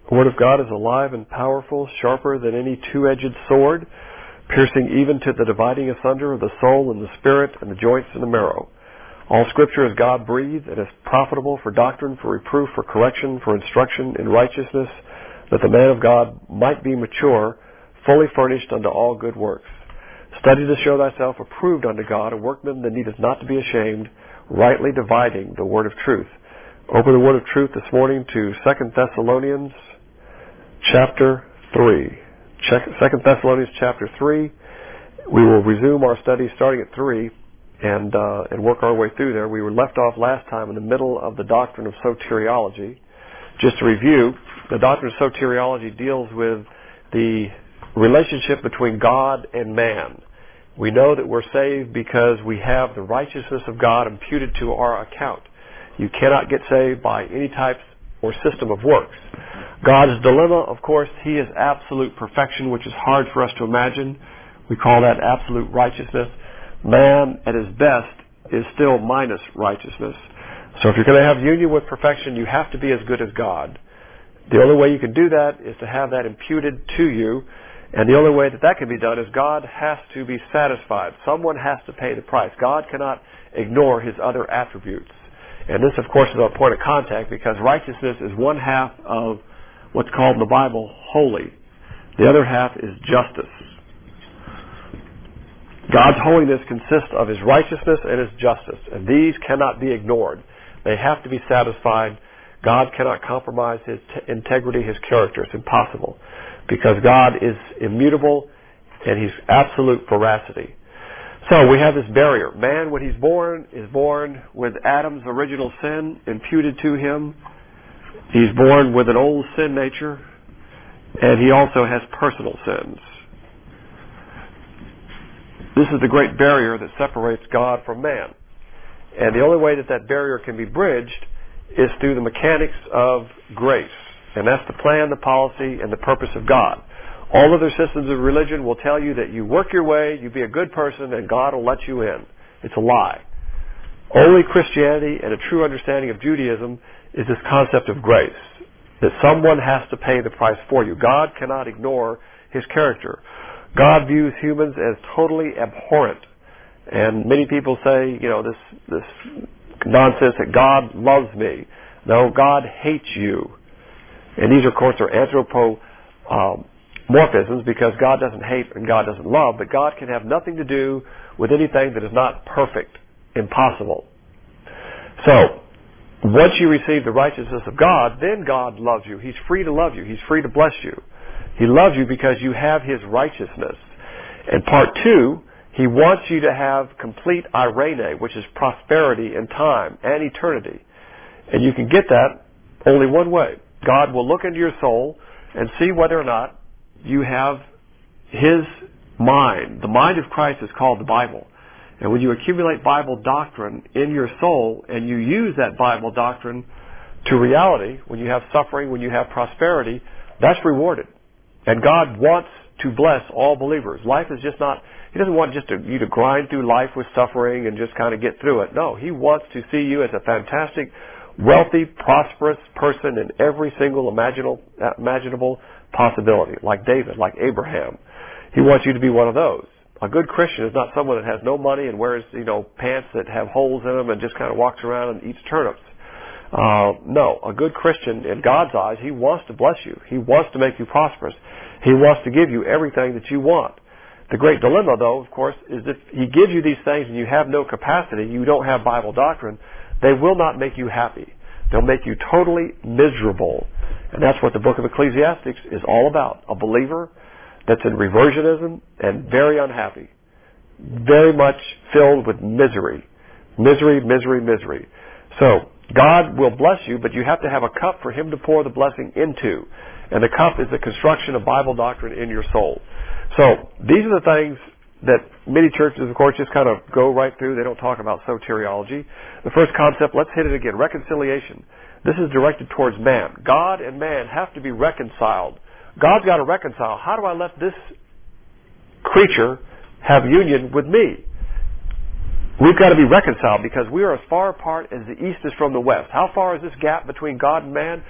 The Word of God is alive and powerful, sharper than any two-edged sword, piercing even to the dividing asunder of the soul and the spirit and the joints and the marrow. All Scripture is God-breathed and is profitable for doctrine, for reproof, for correction, for instruction in righteousness, that the man of God might be mature, fully furnished unto all good works. Study to show thyself approved unto God, a workman that needeth not to be ashamed, rightly dividing the word of truth. Open the word of truth this morning to 2 Thessalonians chapter 3. 2 Thessalonians chapter 3. We will resume our study starting at 3 and work our way through there. We were left off last time in the middle of the doctrine of soteriology. Just to review, the doctrine of soteriology deals with the relationship between God and man. We know that we're saved because we have the righteousness of God imputed to our account. You cannot get saved by any type or system of works. God's dilemma, of course, He is absolute perfection, which is hard for us to imagine. We call that absolute righteousness. Man, at his best, is still minus righteousness. So if you're going to have union with perfection, you have to be as good as God. The only way you can do that is to have that imputed to you. And the only way that that can be done is God has to be satisfied. Someone has to pay the price. God cannot ignore His other attributes. And this, of course, is our point of contact because righteousness is one half of what's called in the Bible holy. The other half is justice. God's holiness consists of His righteousness and His justice. And these cannot be ignored. They have to be satisfied. God cannot compromise His integrity, His character. It's impossible. Because God is immutable and He's absolute veracity. So we have this barrier. Man, when he's born, is born with Adam's original sin imputed to him. He's born with an old sin nature, and he also has personal sins. This is the great barrier that separates God from man. And the only way that that barrier can be bridged is through the mechanics of grace. And that's the plan, the policy, and the purpose of God. All other systems of religion will tell you that you work your way, you be a good person, and God will let you in. It's a lie. Only Christianity and a true understanding of Judaism is this concept of grace, that someone has to pay the price for you. God cannot ignore His character. God views humans as totally abhorrent. And many people say, this nonsense that God loves me. No, God hates you. And these, of course, are anthropomorphisms because God doesn't hate and God doesn't love, but God can have nothing to do with anything that is not perfect, impossible. So, once you receive the righteousness of God, then God loves you. He's free to love you. He's free to bless you. He loves you because you have His righteousness. And part 2, He wants you to have complete irene, which is prosperity in time and eternity. And you can get that only one way. God will look into your soul and see whether or not you have His mind. The mind of Christ is called the Bible. And when you accumulate Bible doctrine in your soul and you use that Bible doctrine to reality, when you have suffering, when you have prosperity, that's rewarded. And God wants to bless all believers. Life is just not, He doesn't want just you to grind through life with suffering and just kind of get through it. No, He wants to see you as a fantastic, wealthy, prosperous person in every single imaginable possibility, like David, like Abraham. He wants you to be one of those. A good Christian is not someone that has no money and wears, pants that have holes in them and just kind of walks around and eats turnips. No, a good Christian, in God's eyes, He wants to bless you. He wants to make you prosperous. He wants to give you everything that you want. The great dilemma, though, of course, is if He gives you these things and you have no capacity, you don't have Bible doctrine, they will not make you happy. They'll make you totally miserable. And that's what the book of Ecclesiastes is all about. A believer that's in reversionism and very unhappy. Very much filled with misery. Misery, misery, misery. So, God will bless you, but you have to have a cup for Him to pour the blessing into. And the cup is the construction of Bible doctrine in your soul. So, these are the things that many churches, of course, just kind of go right through. They don't talk about soteriology. The first concept, let's hit it again, reconciliation. This is directed towards man. God and man have to be reconciled. God's got to reconcile. How do I let this creature have union with me? We've got to be reconciled because we are as far apart as the east is from the west. How far is this gap between God and man?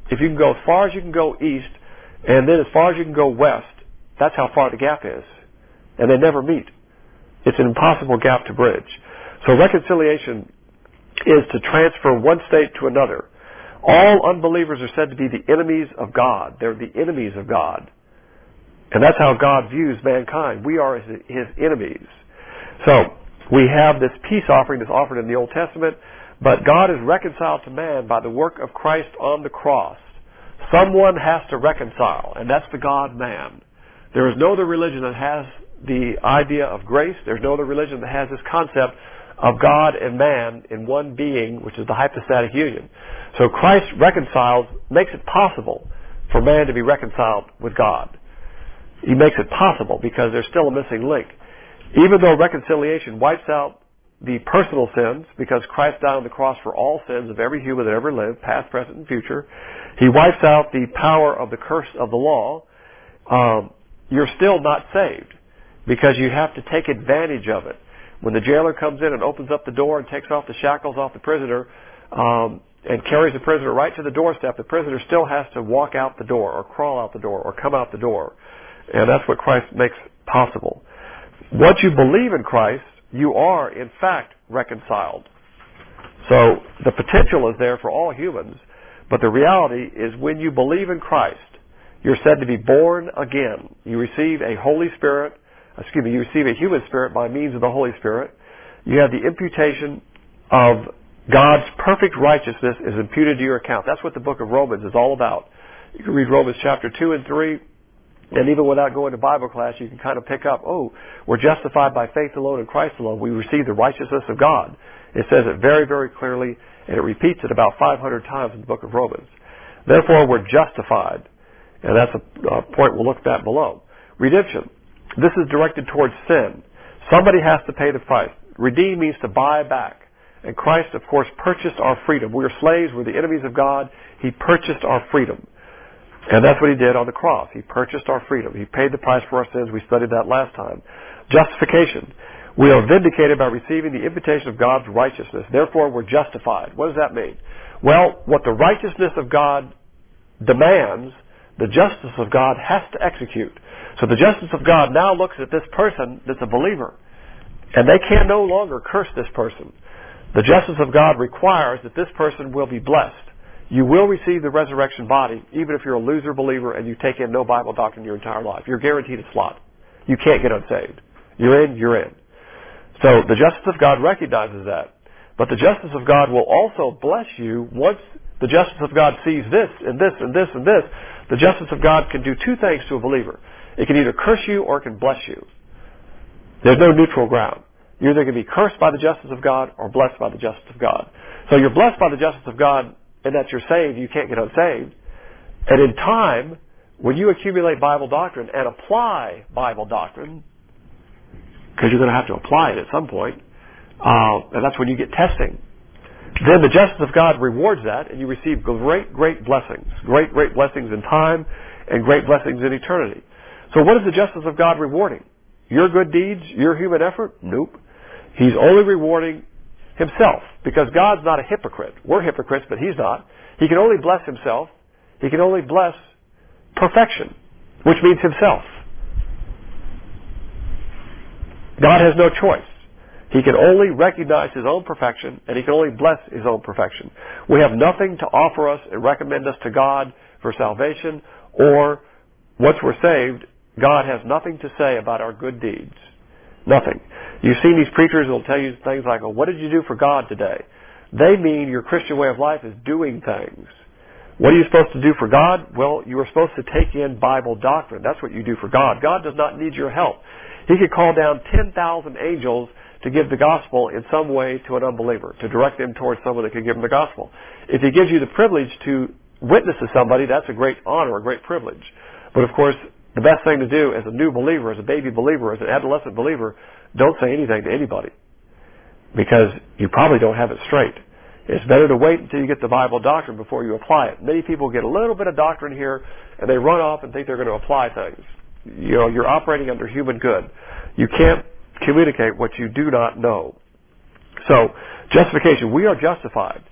if you can go as far as you can go east, and then as far as you can go west, that's how far the gap is. And they never meet. It's an impossible gap to bridge. So reconciliation is to transfer one state to another. All unbelievers are said to be the enemies of God. They're the enemies of God. And that's how God views mankind. We are His enemies. So, we have this peace offering that's offered in the Old Testament, but God is reconciled to man by the work of Christ on the cross. Someone has to reconcile, and that's the God-man. There is no other religion that has the idea of grace. There's no other religion that has this concept of God and man in one being, which is the hypostatic union. So Christ reconciles, makes it possible for man to be reconciled with God. He makes it possible because there's still a missing link. Even though reconciliation wipes out the personal sins, because Christ died on the cross for all sins of every human that ever lived, past, present, and future, He wipes out the power of the curse of the law, you're still not saved because you have to take advantage of it. When the jailer comes in and opens up the door and takes off the shackles off the prisoner and carries the prisoner right to the doorstep, the prisoner still has to walk out the door or crawl out the door or come out the door. And that's what Christ makes possible. Once you believe in Christ, you are, in fact, reconciled. So the potential is there for all humans, but the reality is when you believe in Christ, you're said to be born again. You receive a Holy Spirit, you receive a human spirit by means of the Holy Spirit. You have the imputation of God's perfect righteousness is imputed to your account. That's what the book of Romans is all about. You can read Romans chapter 2 and 3. And even without going to Bible class, you can kind of pick up, we're justified by faith alone in Christ alone. We receive the righteousness of God. It says it very, very clearly, and it repeats it about 500 times in the book of Romans. Therefore, we're justified. And that's a point we'll look at below. Redemption. This is directed towards sin. Somebody has to pay the price. Redeem means to buy back. And Christ, of course, purchased our freedom. We are slaves. We're the enemies of God. He purchased our freedom. And that's what He did on the cross. He purchased our freedom. He paid the price for our sins. We studied that last time. Justification. We are vindicated by receiving the imputation of God's righteousness. Therefore, we're justified. What does that mean? Well, what the righteousness of God demands, the justice of God has to execute. So the justice of God now looks at this person that's a believer, and they can no longer curse this person. The justice of God requires that this person will be blessed. You will receive the resurrection body, even if you're a loser believer and you take in no Bible doctrine your entire life. You're guaranteed a slot. You can't get unsaved. You're in, you're in. So the justice of God recognizes that. But the justice of God will also bless you once the justice of God sees this and this and this and this. The justice of God can do two things to a believer. It can either curse you or it can bless you. There's no neutral ground. You're either going to be cursed by the justice of God or blessed by the justice of God. So you're blessed by the justice of God and that you're saved, you can't get unsaved. And in time, when you accumulate Bible doctrine and apply Bible doctrine, because you're going to have to apply it at some point, and that's when you get testing, then the justice of God rewards that, and you receive great, great blessings. Great, great blessings in time, and great blessings in eternity. So what is the justice of God rewarding? Your good deeds? Your human effort? Nope. He's only rewarding Himself, because God's not a hypocrite. We're hypocrites, but He's not. He can only bless Himself. He can only bless perfection, which means Himself. God has no choice. He can only recognize His own perfection, and He can only bless His own perfection. We have nothing to offer us and recommend us to God for salvation, or once we're saved, God has nothing to say about our good deeds. Nothing. You've seen these preachers who will tell you things like, what did you do for God today? They mean your Christian way of life is doing things. What are you supposed to do for God? Well, you are supposed to take in Bible doctrine. That's what you do for God. God does not need your help. He could call down 10,000 angels to give the gospel in some way to an unbeliever, to direct them towards someone that can give them the gospel. If He gives you the privilege to witness to somebody, that's a great honor, a great privilege. But of course, the best thing to do as a new believer, as a baby believer, as an adolescent believer, don't say anything to anybody, because you probably don't have it straight. It's better to wait until you get the Bible doctrine before you apply it. Many people get a little bit of doctrine here, and they run off and think they're going to apply things. You know, you're operating under human good. You can't communicate what you do not know. So, justification. We are justified.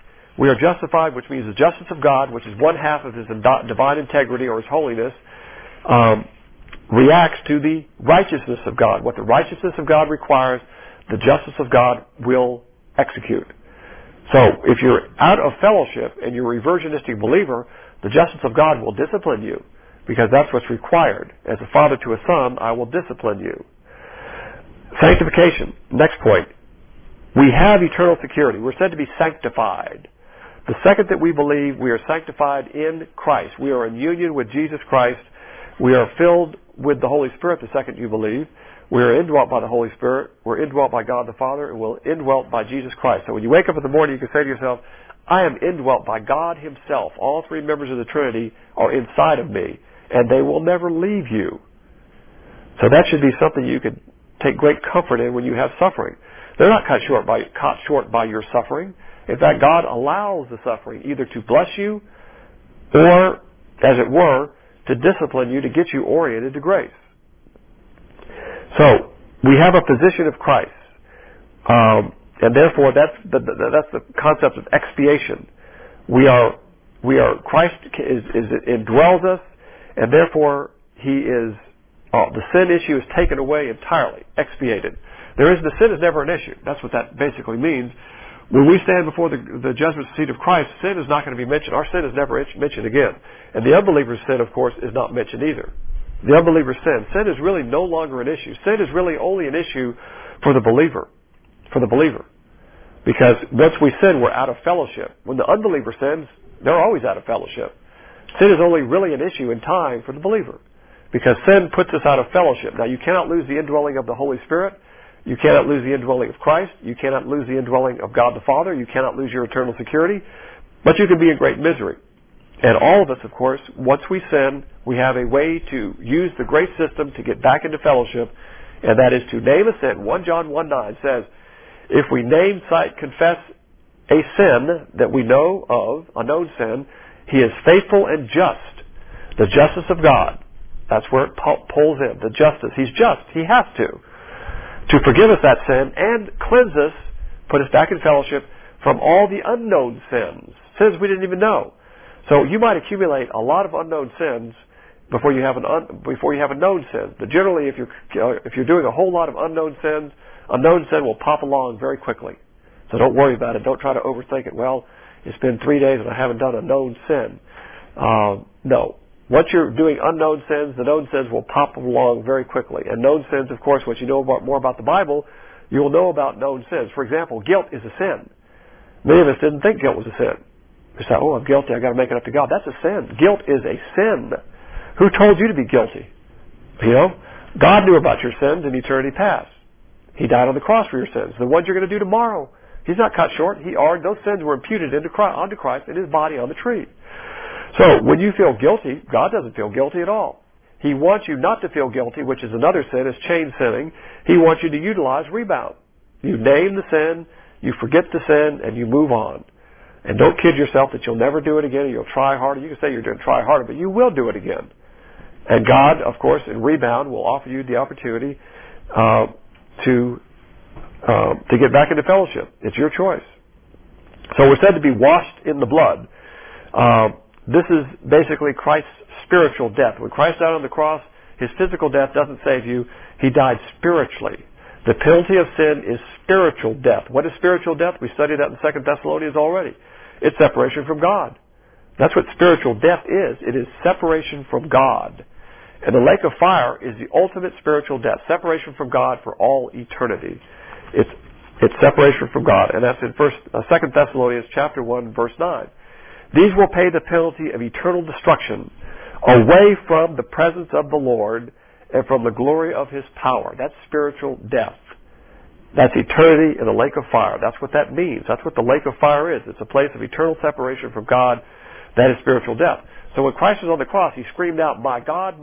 We are justified, which means the justice of God, which is one half of His divine integrity or His holiness, reacts to the righteousness of God. What the righteousness of God requires, the justice of God will execute. So if you're out of fellowship and you're a reversionistic believer, the justice of God will discipline you, because that's what's required. As a father to a son, I will discipline you. Sanctification. Next point. We have eternal security. We're said to be sanctified. The second that we believe, we are sanctified in Christ. We are in union with Jesus Christ. We are filled with the Holy Spirit the second you believe. We are indwelt by the Holy Spirit. We're indwelt by God the Father, and we're indwelt by Jesus Christ. So when you wake up in the morning, you can say to yourself, I am indwelt by God Himself. All three members of the Trinity are inside of me, and they will never leave you. So that should be something you could take great comfort in when you have suffering. They're not caught short by your suffering. In fact, God allows the suffering either to bless you or, as it were, to discipline you, to get you oriented to grace. So, we have a position of Christ. And therefore, that's the concept of expiation. Christ indwells us, and therefore the sin issue is taken away entirely, expiated. The sin is never an issue. That's what that basically means. When we stand before the judgment seat of Christ, sin is not going to be mentioned. Our sin is never mentioned again. And the unbeliever's sin, of course, is not mentioned either. The unbeliever's sin. Sin is really no longer an issue. Sin is really only an issue for the believer. Because once we sin, we're out of fellowship. When the unbeliever sins, they're always out of fellowship. Sin is only really an issue in time for the believer. Because sin puts us out of fellowship. Now, you cannot lose the indwelling of the Holy Spirit. You cannot lose the indwelling of Christ. You cannot lose the indwelling of God the Father. You cannot lose your eternal security. But you can be in great misery. And all of us, of course, once we sin, we have a way to use the grace system to get back into fellowship, and that is to name a sin. 1 John 1:9 says, if we name, cite, confess a sin that we know of, a known sin, He is faithful and just. The justice of God. That's where it pulls in. The justice. He's just. He has to forgive us that sin and cleanse us, put us back in fellowship from all the unknown sins we didn't even know. So you might accumulate a lot of unknown sins before you have a known sin. But generally, if you're doing a whole lot of unknown sins, a known sin will pop along very quickly. So don't worry about it. Don't try to overthink it. Well, it's been 3 days and I haven't done a known sin. No. Once you're doing unknown sins, the known sins will pop along very quickly. And known sins, of course, once you know more about the Bible, you will know about known sins. For example, guilt is a sin. Many of us didn't think guilt was a sin. We say, I'm guilty, I've got to make it up to God. That's a sin. Guilt is a sin. Who told you to be guilty? God knew about your sins in eternity past. He died on the cross for your sins. The ones you're going to do tomorrow, He's not cut short. Those sins were imputed onto Christ in His body on the tree. So when you feel guilty, God doesn't feel guilty at all. He wants you not to feel guilty, which is another sin, is chain sinning. He wants you to utilize rebound. You name the sin, you forget the sin, and you move on. And don't kid yourself that you'll never do it again, or you'll try harder. You can say you're going to try harder, but you will do it again. And God, of course, in rebound, will offer you the opportunity to get back into fellowship. It's your choice. So we're said to be washed in the blood. This is basically Christ's spiritual death. When Christ died on the cross, His physical death doesn't save you. He died spiritually. The penalty of sin is spiritual death. What is spiritual death? We studied that in 2 Thessalonians already. It's separation from God. That's what spiritual death is. It is separation from God. And the lake of fire is the ultimate spiritual death. Separation from God for all eternity. It's separation from God. And that's in 2 Thessalonians chapter 1, verse 9. These will pay the penalty of eternal destruction away from the presence of the Lord and from the glory of His power. That's spiritual death. That's eternity in the lake of fire. That's what that means. That's what the lake of fire is. It's a place of eternal separation from God. That is spiritual death. So when Christ was on the cross, He screamed out, my God,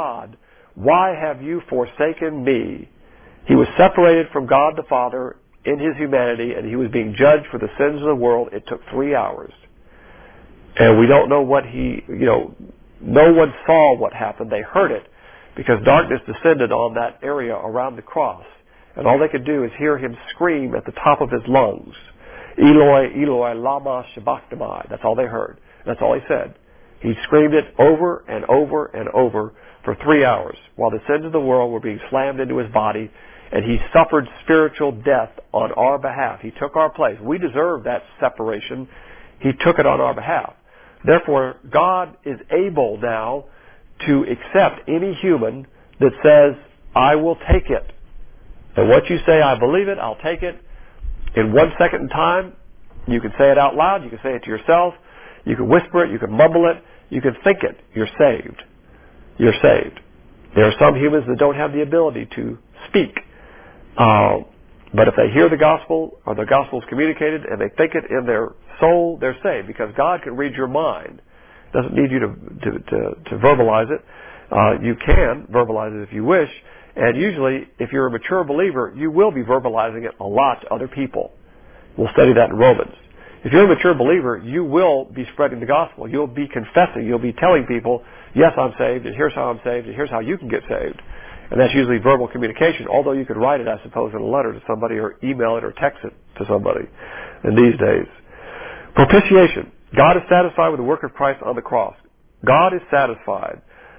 why have you forsaken me? He was separated from God the Father in His humanity, and He was being judged for the sins of the world. It took 3 hours. And we don't know what no one saw what happened. They heard it because darkness descended on that area around the cross. And all they could do is hear Him scream at the top of His lungs. Eloi, Eloi, lama sabachthani. That's all they heard. That's all he said. He screamed it over and over and over for 3 hours while the sins of the world were being slammed into his body, and he suffered spiritual death on our behalf. He took our place. We deserve that separation. He took it on our behalf. Therefore, God is able now to accept any human that says, I will take it. And what you say, I believe it, I'll take it. In 1 second in time, you can say it out loud, you can say it to yourself, you can whisper it, you can mumble it, you can think it. You're saved. You're saved. There are some humans that don't have the ability to speak. But if they hear the gospel, or the gospel is communicated, and they think it in their soul, they're saved, because God can read your mind. Doesn't need you to verbalize it. You can verbalize it if you wish, and usually, if you're a mature believer, you will be verbalizing it a lot to other people. We'll study that in Romans. If you're a mature believer, you will be spreading the gospel. You'll be confessing. You'll be telling people, yes, I'm saved, and here's how I'm saved, and here's how you can get saved. And that's usually verbal communication, although you could write it, I suppose, in a letter to somebody or email it or text it to somebody in these days. Propitiation. God is satisfied with the work of Christ on the cross. God is satisfied.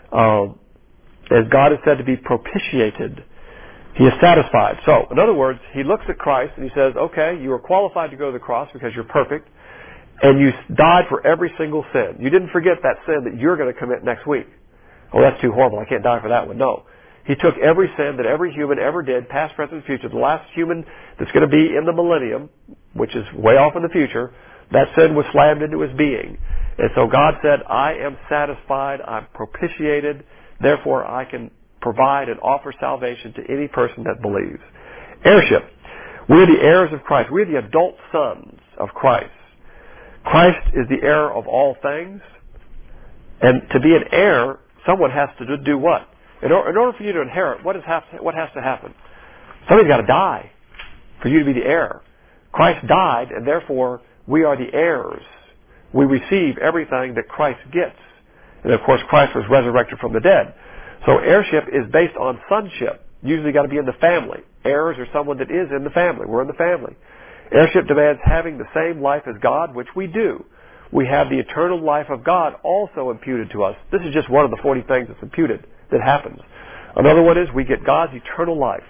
As God is said to be propitiated. He is satisfied. So, in other words, he looks at Christ and he says, okay, you are qualified to go to the cross because you're perfect, and you died for every single sin. You didn't forget that sin that you're going to commit next week. Oh, that's too horrible. I can't die for that one. No. He took every sin that every human ever did, past, present, future. The last human that's going to be in the millennium, which is way off in the future, that sin was slammed into his being. And so God said, I am satisfied, I'm propitiated, therefore I can provide and offer salvation to any person that believes. Heirship. We're the heirs of Christ. We're the adult sons of Christ. Christ is the heir of all things. And to be an heir, someone has to do what? In order for you to inherit, what has to happen? Somebody's got to die for you to be the heir. Christ died, and therefore we are the heirs. We receive everything that Christ gets. And of course, Christ was resurrected from the dead. So heirship is based on sonship. Usually got to be in the family. Heirs are someone that is in the family. We're in the family. Heirship demands having the same life as God, which we do. We have the eternal life of God also imputed to us. This is just one of the 40 things that's imputed that happens. Another one is we get God's eternal life.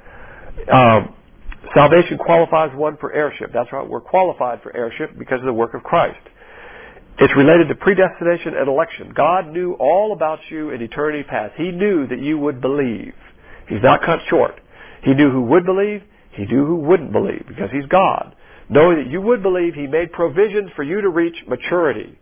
Salvation qualifies one for heirship. That's right, we're qualified for heirship because of the work of Christ. It's related to predestination and election. God knew all about you in eternity past. He knew that you would believe. He's not cut short. He knew who would believe. He knew who wouldn't believe because He's God. Knowing that you would believe, He made provisions for you to reach maturity.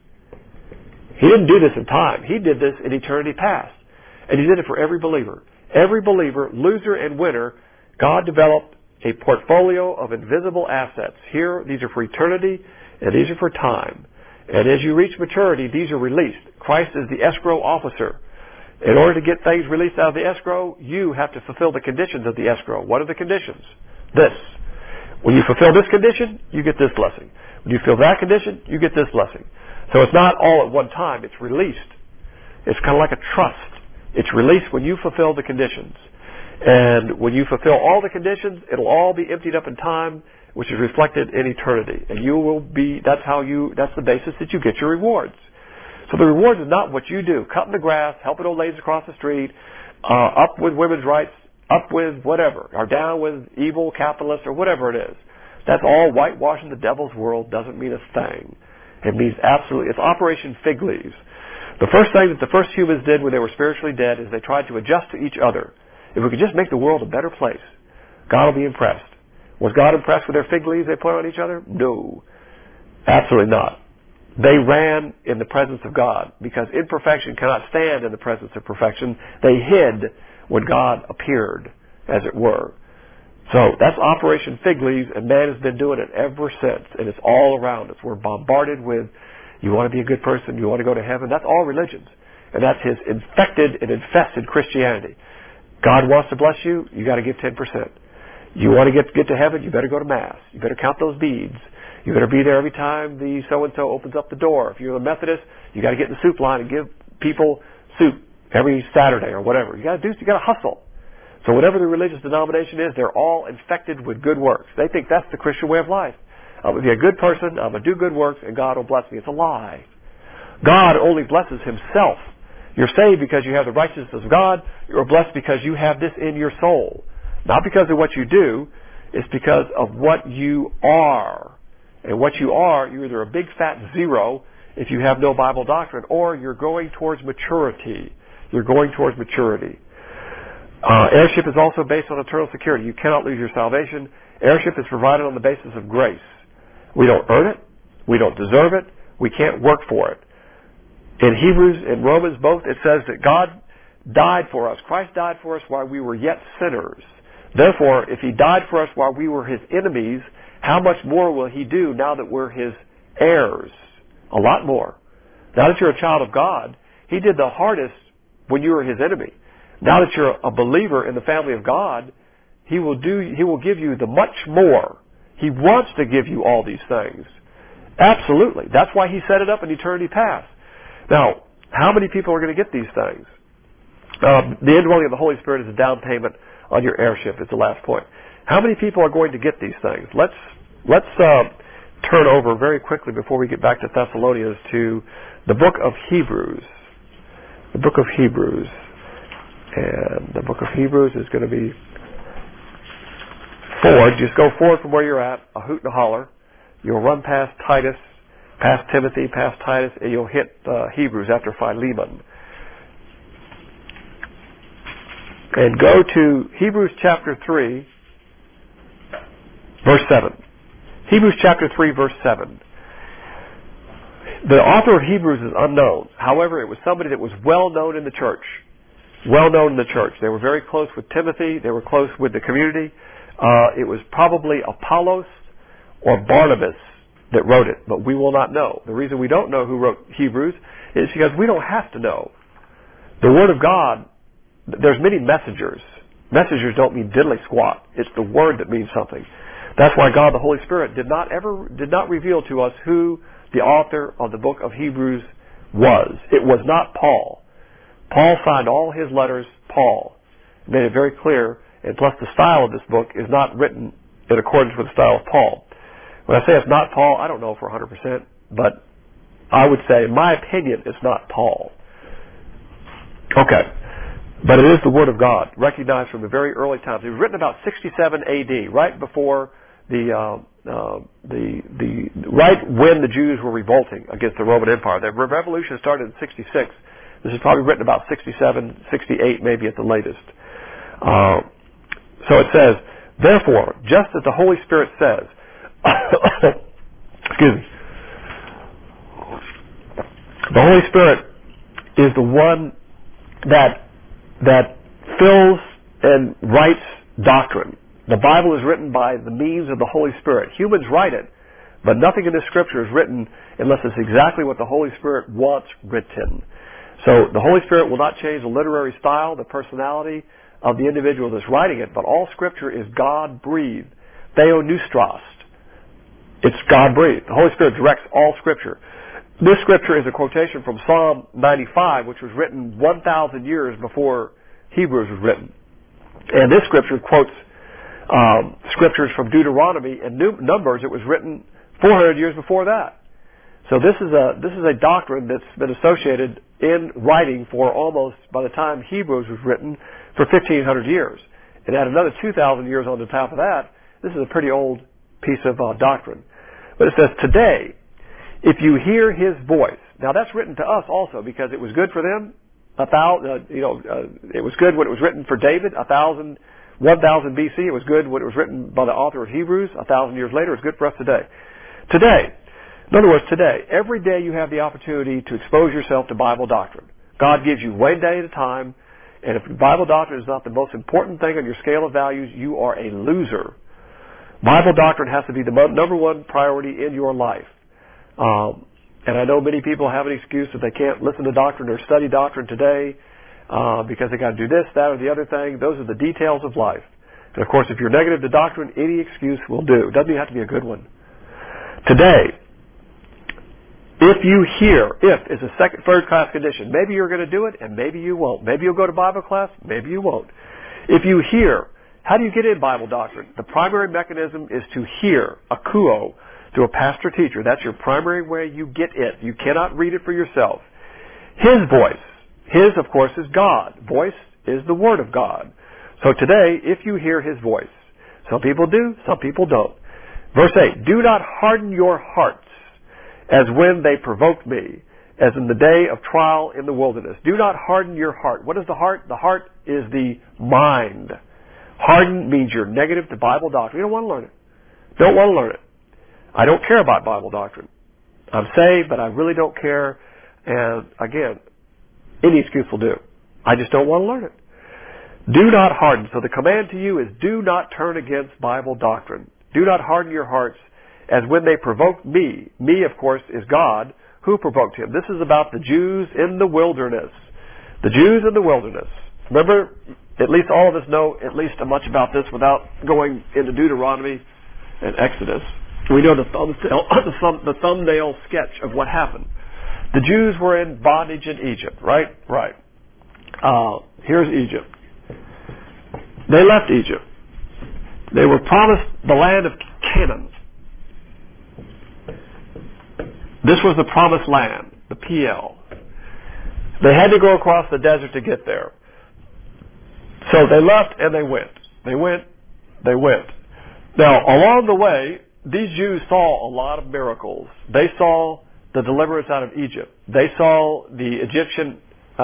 He didn't do this in time. He did this in eternity past. And He did it for every believer. Every believer, loser and winner, God developed a portfolio of invisible assets. Here, these are for eternity, and these are for time. And as you reach maturity, these are released. Christ is the escrow officer. In order to get things released out of the escrow, you have to fulfill the conditions of the escrow. What are the conditions? This. When you fulfill this condition, you get this blessing. When you fulfill that condition, you get this blessing. So it's not all at one time. It's released. It's kind of like a trust. It's released when you fulfill the conditions. And when you fulfill all the conditions, it'll all be emptied up in time, which is reflected in eternity. And you will be, that's the basis that you get your rewards. So the reward is not what you do. Cutting the grass, helping old ladies across the street, up with women's rights, up with whatever, or down with evil capitalists or whatever it is. That's all whitewashing the devil's world doesn't mean a thing. It means absolutely, it's Operation Fig Leaves. The first thing that the first humans did when they were spiritually dead is they tried to adjust to each other. If we could just make the world a better place, God will be impressed. Was God impressed with their fig leaves they put on each other? No. Absolutely not. They ran in the presence of God because imperfection cannot stand in the presence of perfection. They hid when God appeared, as it were. So that's Operation Fig Leaves, and man has been doing it ever since, and it's all around us. We're bombarded with, you want to be a good person, you want to go to heaven. That's all religions. And that's his infected and infested Christianity. God wants to bless you, you got to give 10%. You want to get to heaven, you better go to Mass. You better count those beads. You better be there every time the so-and-so opens up the door. If you're a Methodist, you got to get in the soup line and give people soup every Saturday or whatever. You got to hustle. So whatever the religious denomination is, they're all infected with good works. They think that's the Christian way of life. I'm going to be a good person, I'm going to do good works, and God will bless me. It's a lie. God only blesses himself. You're saved because you have the righteousness of God. You're blessed because you have this in your soul. Not because of what you do, it's because of what you are. And what you are, you're either a big fat zero if you have no Bible doctrine, or you're going towards maturity. You're going towards maturity. Heirship is also based on eternal security. You cannot lose your salvation. Heirship is provided on the basis of grace. We don't earn it. We don't deserve it. We can't work for it. In Hebrews and Romans both, it says that God died for us. Christ died for us while we were yet sinners. Therefore, if he died for us while we were his enemies, how much more will he do now that we're his heirs? A lot more. Now that you're a child of God, he did the hardest when you were his enemy. Now that you're a believer in the family of God, he will give you the much more. He wants to give you all these things. Absolutely. That's why he set it up in eternity past. Now, how many people are going to get these things? The indwelling of the Holy Spirit is a down payment on your heirship. It's the last point. How many people are going to get these things? Let's turn over very quickly before we get back to Thessalonians to the book of Hebrews. The book of Hebrews. And the book of Hebrews is going to be forward. Just go forward from where you're at, a hoot and a holler. You'll run past Titus, past Timothy, past Titus, and you'll hit Hebrews after Philemon. And go to Hebrews chapter 3, verse 7. Hebrews chapter 3, verse 7. The author of Hebrews is unknown. However, it was somebody that was well known in the church. Well known in the church. They were very close with Timothy. They were close with the community. It was probably Apollos or Barnabas that wrote it, but we will not know. The reason we don't know who wrote Hebrews is because we don't have to know. The Word of God, there's many messengers. Messengers don't mean diddly squat. It's the Word that means something. That's why God, the Holy Spirit, did not reveal to us who the author of the book of Hebrews was. It was not Paul. Paul signed all his letters Paul. Made it very clear, and plus the style of this book is not written in accordance with the style of Paul. When I say it's not Paul, I don't know for 100%, but I would say, in my opinion, it's not Paul. Okay. But it is the Word of God, recognized from the very early times. It was written about 67 AD, right before right when the Jews were revolting against the Roman Empire. The revolution started in 66. This is probably written about 67, 68, maybe at the latest. So it says, therefore, just as the Holy Spirit says, excuse me, the Holy Spirit is the one that fills and writes doctrine. The Bible is written by the means of the Holy Spirit. Humans write it, but nothing in this Scripture is written unless it's exactly what the Holy Spirit wants written. So the Holy Spirit will not change the literary style, the personality of the individual that's writing it, but all Scripture is God-breathed. Theopneustos. It's God-breathed. The Holy Spirit directs all Scripture. This Scripture is a quotation from Psalm 95, which was written 1,000 years before Hebrews was written. And this Scripture quotes Scriptures from Deuteronomy and Numbers. It was written 400 years before that. So this is a doctrine that's been associated in writing for almost, by the time Hebrews was written, for 1,500 years. And add another 2,000 years on the top of that, this is a pretty old piece of doctrine. But it says, today, if you hear his voice. Now that's written to us also because it was good for them. It was good when it was written for David 1000 BC. It was good when it was written by the author of Hebrews 1,000 years later. It's good for us today. Today, in other words, today, every day you have the opportunity to expose yourself to Bible doctrine. God gives you one day at a time, and if Bible doctrine is not the most important thing on your scale of values, you are a loser. Bible doctrine has to be the number one priority in your life. And I know many people have an excuse that they can't listen to doctrine or study doctrine today because they got to do this, that, or the other thing. Those are the details of life. And of course, if you're negative to doctrine, any excuse will do. It doesn't even have to be a good one. Today, if you hear, if is a third class condition, maybe you're going to do it and maybe you won't. Maybe you'll go to Bible class, maybe you won't. If you hear, how do you get in Bible doctrine? The primary mechanism is to hear, akuo, through a pastor teacher. That's your primary way you get it. You cannot read it for yourself. His voice. His, of course, is God. Voice is the Word of God. So today, if you hear His voice, some people do, some people don't. Verse 8, do not harden your hearts as when they provoked me, as in the day of trial in the wilderness. Do not harden your heart. What is the heart? The heart is the mind. Harden means you're negative to Bible doctrine. You don't want to learn it. Don't want to learn it. I don't care about Bible doctrine. I'm saved, but I really don't care. And again, any excuse will do. I just don't want to learn it. Do not harden. So the command to you is do not turn against Bible doctrine. Do not harden your hearts as when they provoked me. Me, of course, is God. Who provoked him? This is about the Jews in the wilderness. The Jews in the wilderness. Remember, at least all of us know at least much about this without going into Deuteronomy and Exodus. We know the thumbnail sketch of what happened. The Jews were in bondage in Egypt, right? Right. Here's Egypt. They left Egypt. They were promised the land of Canaan. This was the promised land, the PL. They had to go across the desert to get there. So they left and they went. They went. Now, along the way, these Jews saw a lot of miracles. They saw the deliverance out of Egypt. They saw the Egyptian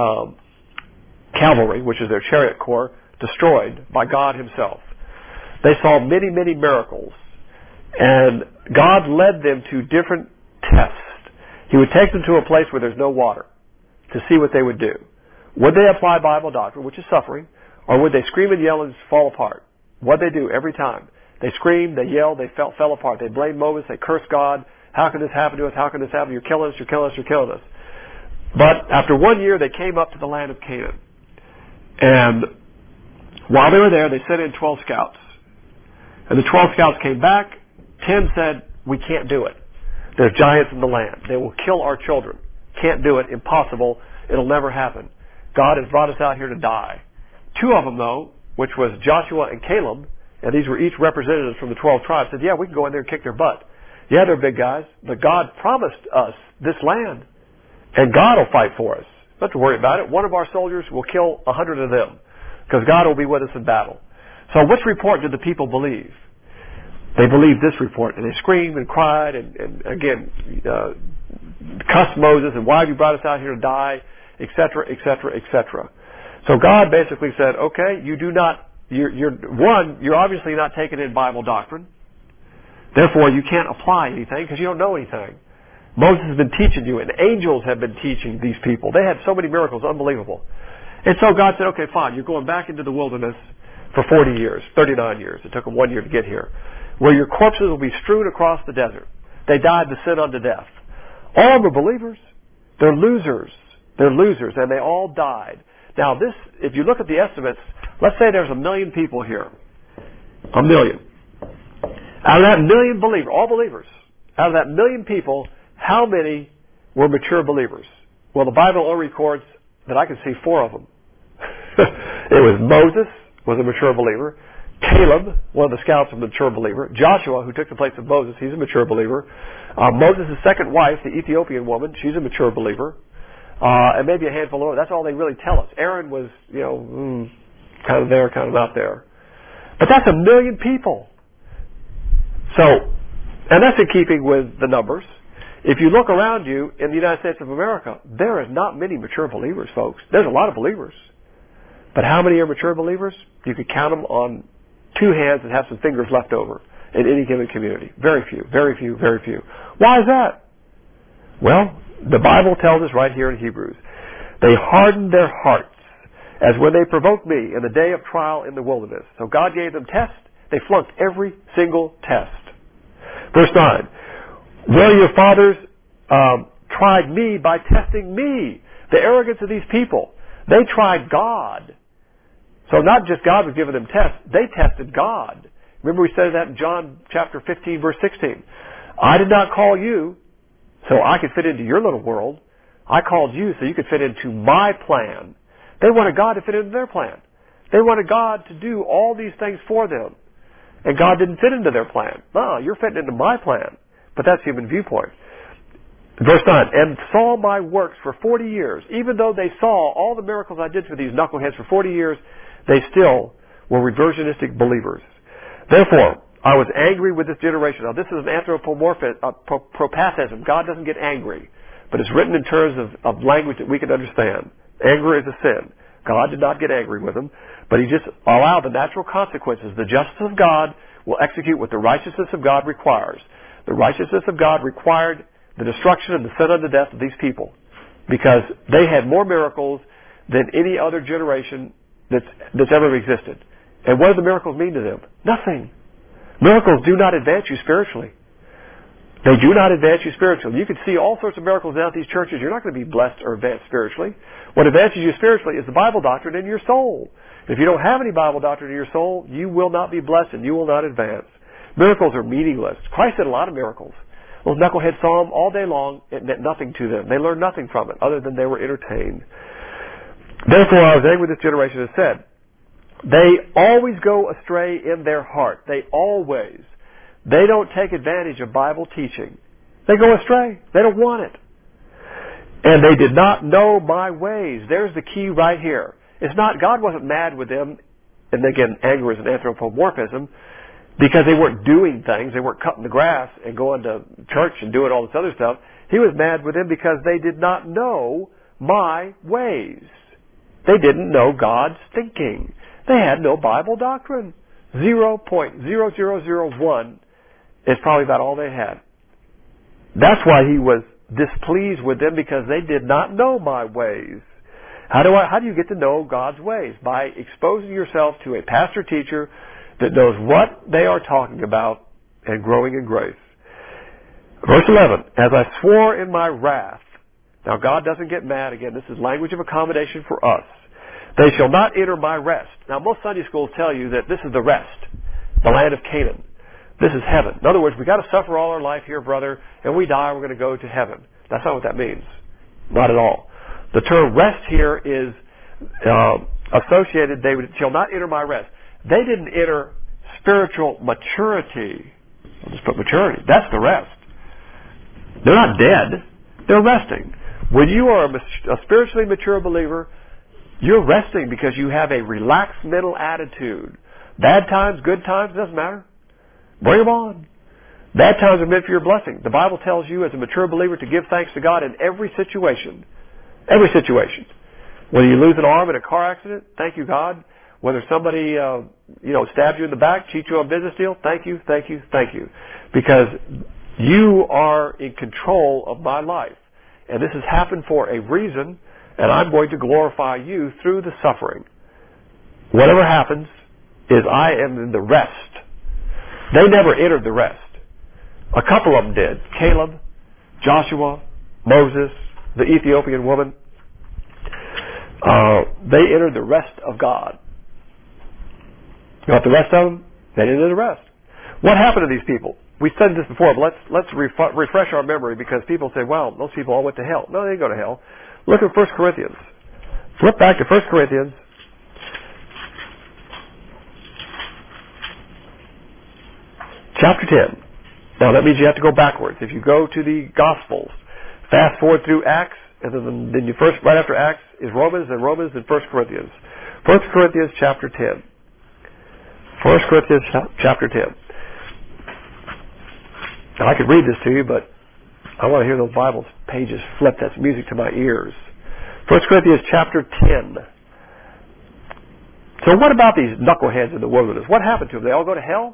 cavalry, which is their chariot corps, destroyed by God Himself. They saw many, many miracles. And God led them to different tests. He would take them to a place where there's no water to see what they would do. Would they apply Bible doctrine, which is suffering, or would they scream and yell and fall apart? What they do every time. They screamed, they yelled, they fell apart. They blamed Moses, they cursed God. How can this happen to us? How can this happen? You're killing us, you're killing us, you're killing us. But after 1 year, they came up to the land of Canaan. And while they were there, they sent in 12 scouts. And the 12 scouts came back. 10 said, we can't do it. There's giants in the land. They will kill our children. Can't do it. Impossible. It'll never happen. God has brought us out here to die. 2 of them, though, which was Joshua and Caleb, and these were each representatives from the 12 tribes, said, yeah, we can go in there and kick their butt. Yeah, they're big guys, but God promised us this land, and God will fight for us. Don't have to worry about it. One of our soldiers will kill 100 of them, because God will be with us in battle. So which report did the people believe? They believed this report, and they screamed and cried and again, cussed Moses, and why have you brought us out here to die, etc., etc., etc. So God basically said, okay, you're obviously not taking in Bible doctrine. Therefore, you can't apply anything because you don't know anything. Moses has been teaching you, and angels have been teaching these people. They had so many miracles, unbelievable. And so God said, okay, fine, you're going back into the wilderness for 40 years, 39 years. It took them 1 year to get here. Where your corpses will be strewn across the desert. They died to sin unto death. All were believers. They're losers. They're losers, and they all died. Now this, if you look at the estimates, let's say there's 1 million people here. 1 million. Out of that 1 million believers, all believers, out of that 1 million people, how many were mature believers? Well, the Bible only records that I can see 4 of them. It was Moses, was a mature believer. Caleb, one of the scouts, was a mature believer. Joshua, who took the place of Moses, he's a mature believer. Moses' second wife, the Ethiopian woman, she's a mature believer. And maybe a handful of others. That's all they really tell us. Aaron was, kind of there, kind of not there. But that's 1 million people. So, and that's in keeping with the numbers. If you look around you in the United States of America, there is not many mature believers, folks. There's a lot of believers. But how many are mature believers? You could count them on 2 hands and have some fingers left over in any given community. Very few, very few, very few. Why is that? Well, the Bible tells us right here in Hebrews, they hardened their hearts as when they provoked me in the day of trial in the wilderness. So God gave them tests. They flunked every single test. Verse 9, where your fathers tried me by testing me. The arrogance of these people. They tried God. So not just God was giving them tests, they tested God. Remember we said that in John chapter 15, verse 16. I did not call you so I could fit into your little world. I called you so you could fit into my plan. They wanted God to fit into their plan. They wanted God to do all these things for them. And God didn't fit into their plan. No, you're fitting into my plan. but that's human viewpoint. Verse 9, and saw my works for 40 years. Even though they saw all the miracles I did for these knuckleheads for 40 years, they still were reversionistic believers. Therefore, I was angry with this generation. Now, this is an anthropomorphism, propathism. God doesn't get angry, but it's written in terms of language that we can understand. Anger is a sin. God did not get angry with them, but He just allowed the natural consequences. The justice of God will execute what the righteousness of God requires. The righteousness of God required the destruction and the sin unto death of these people, because they had more miracles than any other generation that's ever existed. And what do the miracles mean to them? Nothing. Miracles do not advance you spiritually. They do not advance you spiritually. You can see all sorts of miracles down at these churches. You're not going to be blessed or advanced spiritually. What advances you spiritually is the Bible doctrine in your soul. If you don't have any Bible doctrine in your soul, you will not be blessed and you will not advance. Miracles are meaningless. Christ did a lot of miracles. Those knuckleheads saw them all day long. It meant nothing to them. They learned nothing from it other than they were entertained. Therefore, I was angry with this generation and said, they always go astray in their heart. They always. They don't take advantage of Bible teaching. They go astray. They don't want it. And they did not know my ways. There's the key right here. It's not, God wasn't mad with them, and again, anger is an anthropomorphism, because they weren't doing things. They weren't cutting the grass and going to church and doing all this other stuff. He was mad with them because they did not know my ways. They didn't know God's thinking. They had no Bible doctrine. 0.0001 is probably about all they had. That's why He was displeased with them, because they did not know my ways. How do you get to know God's ways? By exposing yourself to a pastor teacher that knows what they are talking about and growing in grace. Verse 11, as I swore in my wrath. Now God doesn't get mad. Again, this is language of accommodation for us. They shall not enter my rest. Now most Sunday schools tell you that this is the rest, the land of Canaan. This is heaven. In other words, we've got to suffer all our life here, brother, and we die, we're going to go to heaven. That's not what that means. Not at all. The term rest here is associated, they shall not enter my rest. They didn't enter spiritual maturity. I'll just put maturity. That's the rest. They're not dead. They're resting. When you are a spiritually mature believer, you're resting because you have a relaxed mental attitude. Bad times, good times, doesn't matter. Bring them on. Bad times are meant for your blessing. The Bible tells you as a mature believer to give thanks to God in every situation. Every situation. Whether you lose an arm in a car accident, thank you, God. Whether somebody, stabs you in the back, cheats you on a business deal, thank you, thank you, thank you. Because you are in control of my life. And this has happened for a reason, and I'm going to glorify you through the suffering. Whatever happens is I am in the rest. They never entered the rest. A couple of them did. Caleb, Joshua, Moses, the Ethiopian woman. They entered the rest of God. You want the rest of them? They didn't enter the rest. What happened to these people? We studied this before, but let's refresh our memory, because people say, well, those people all went to hell. No, they didn't go to hell. Look at 1 Corinthians. Flip back to 1 Corinthians. Chapter 10. Now that means you have to go backwards. If you go to the Gospels, fast forward through Acts, and then you first, right after Acts is Romans, then 1 Corinthians. 1 Corinthians chapter 10. 1 Corinthians chapter 10. Now I could read this to you, but I want to hear those Bible pages flip. That's music to my ears. 1 Corinthians chapter 10. So what about these knuckleheads in the wilderness? What happened to them? They all go to hell?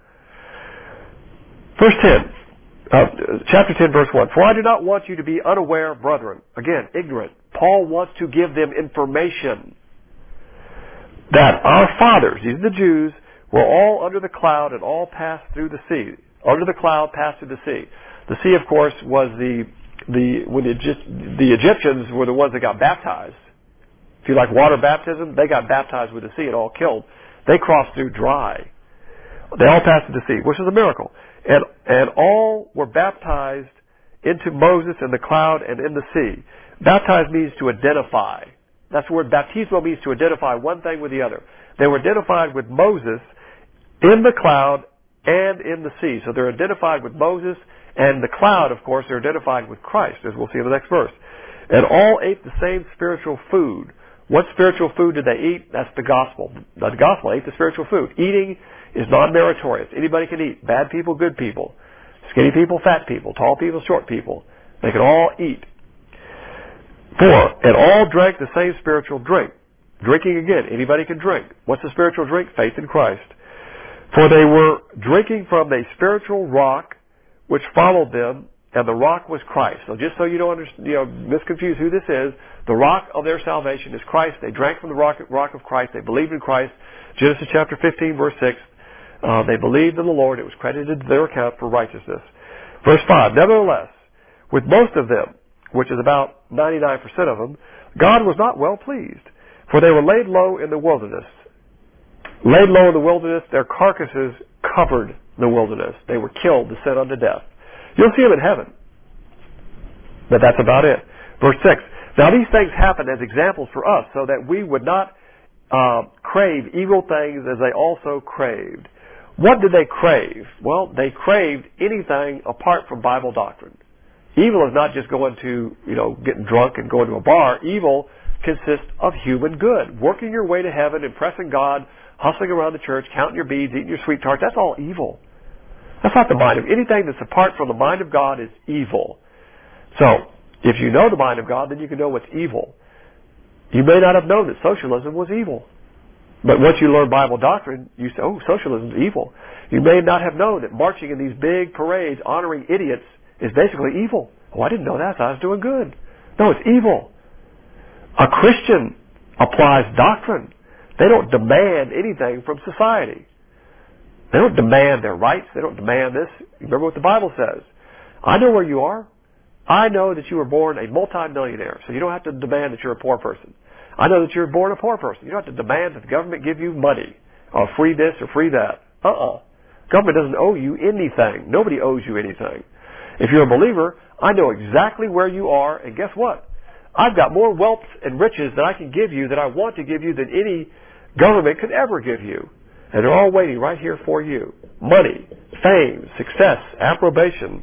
Verse 10. Chapter 10, verse 1. For I do not want you to be unaware, brethren. Again, ignorant. Paul wants to give them information that our fathers, these are the Jews, were all under the cloud and all passed through the sea. Under the cloud, passed through the sea. The sea, of course, was when the Egyptians were the ones that got baptized. If you like water baptism, they got baptized with the sea and all killed. They crossed through dry. They all passed through the sea, which is a miracle. And all were baptized into Moses in the cloud and in the sea. Baptized means to identify. That's the word baptismo means, to identify one thing with the other. They were identified with Moses in the cloud and in the sea. So they're identified with Moses And the cloud, of course, they're identified with Christ, as we'll see in the next verse. And all ate the same spiritual food. What spiritual food did they eat? That's the gospel. The gospel ate the spiritual food. Eating is non-meritorious. Anybody can eat. Bad people, good people. Skinny people, fat people. Tall people, short people. They can all eat. 4. And all drank the same spiritual drink. Drinking again. Anybody can drink. What's the spiritual drink? Faith in Christ. For they were drinking from a spiritual rock which followed them, and the rock was Christ. So just so you don't misconfuse who this is, the rock of their salvation is Christ. They drank from the rock of Christ. They believed in Christ. Genesis chapter 15, verse 6. They believed in the Lord. It was credited to their account for righteousness. Verse 5. Nevertheless, with most of them, which is about 99% of them, God was not well pleased, for they were laid low in the wilderness. Laid low in the wilderness, their carcasses covered the wilderness. They were killed to sin unto death. You'll see them in heaven. But that's about it. Verse 6. Now these things happen as examples for us, so that we would not crave evil things as they also craved. What did they crave? Well, they craved anything apart from Bible doctrine. Evil is not just going to, getting drunk and going to a bar. Evil consists of human good. Working your way to heaven, impressing God, hustling around the church, counting your beads, eating your sweet tarts. That's all evil. That's not the mind of anything that's apart from the mind of God is evil. So, if you know the mind of God, then you can know what's evil. You may not have known that socialism was evil. But once you learn Bible doctrine, you say, oh, socialism is evil. You may not have known that marching in these big parades honoring idiots is basically evil. Oh, I didn't know that. I was doing good. No, it's evil. A Christian applies doctrine. They don't demand anything from society. They don't demand their rights. They don't demand this. Remember what the Bible says. I know where you are. I know that you were born a multimillionaire, so you don't have to demand that you're a poor person. I know that you're born a poor person. You don't have to demand that the government give you money, or free this or free that. Government doesn't owe you anything. Nobody owes you anything. If you're a believer, I know exactly where you are, and guess what? I've got more wealth and riches that I can give you, that I want to give you, than any government could ever give you. And they're all waiting right here for you. Money, fame, success, approbation,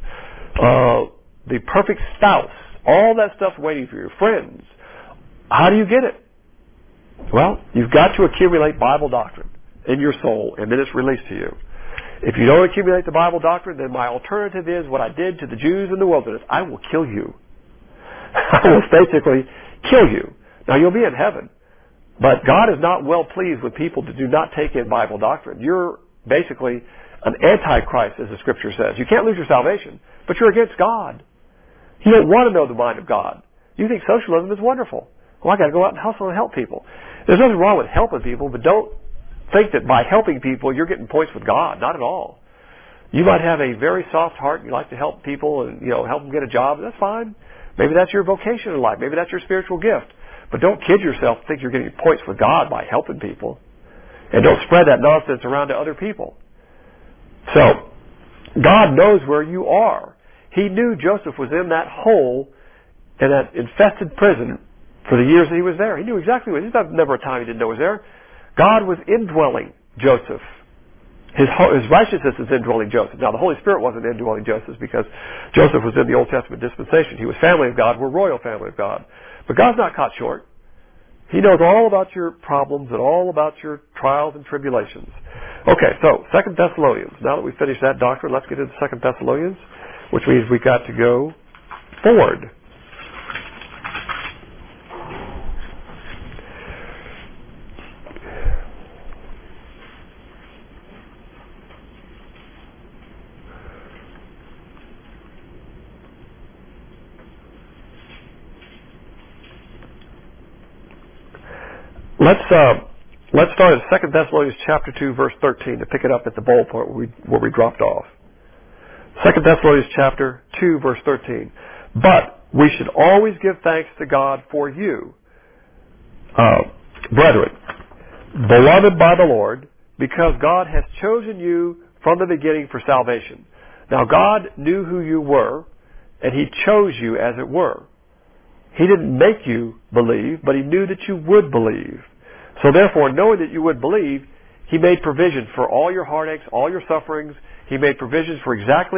the perfect spouse, all that stuff's waiting for you. Friends. How do you get it? Well, you've got to accumulate Bible doctrine in your soul, and then it's released to you. If you don't accumulate the Bible doctrine, then my alternative is what I did to the Jews in the wilderness. I will kill you. I will basically kill you. Now, you'll be in heaven. But God is not well pleased with people that do not take in Bible doctrine. You're basically an antichrist, as the Scripture says. You can't lose your salvation, but you're against God. You don't want to know the mind of God. You think socialism is wonderful. Well, I got to go out and hustle and help people. There's nothing wrong with helping people, but don't think that by helping people you're getting points with God. Not at all. You might have a very soft heart and you like to help people and help them get a job. That's fine. Maybe that's your vocation in life. Maybe that's your spiritual gift. But don't kid yourself and think you're getting points with God by helping people. And don't spread that nonsense around to other people. So, God knows where you are. He knew Joseph was in that hole, in that infested prison for the years that he was there. He knew exactly what. There's never a time he didn't know he was there. God was indwelling Joseph. His righteousness is indwelling Joseph. Now, the Holy Spirit wasn't indwelling Joseph because Joseph was in the Old Testament dispensation. He was family of God. We're royal family of God. But God's not caught short. He knows all about your problems and all about your trials and tribulations. Okay, so 2 Thessalonians. Now that we've finished that doctrine, let's get into 2 Thessalonians, which means we've got to go forward. Let's start at 2 Thessalonians chapter 2, verse 13 to pick it up at the bowl point where we dropped off. 2 Thessalonians chapter 2, verse 13. But we should always give thanks to God for you, brethren, beloved by the Lord, because God has chosen you from the beginning for salvation. Now, God knew who you were, and He chose you, as it were. He didn't make you believe, but He knew that you would believe. So therefore, knowing that you would believe, He made provision for all your heartaches, all your sufferings. He made provisions for exactly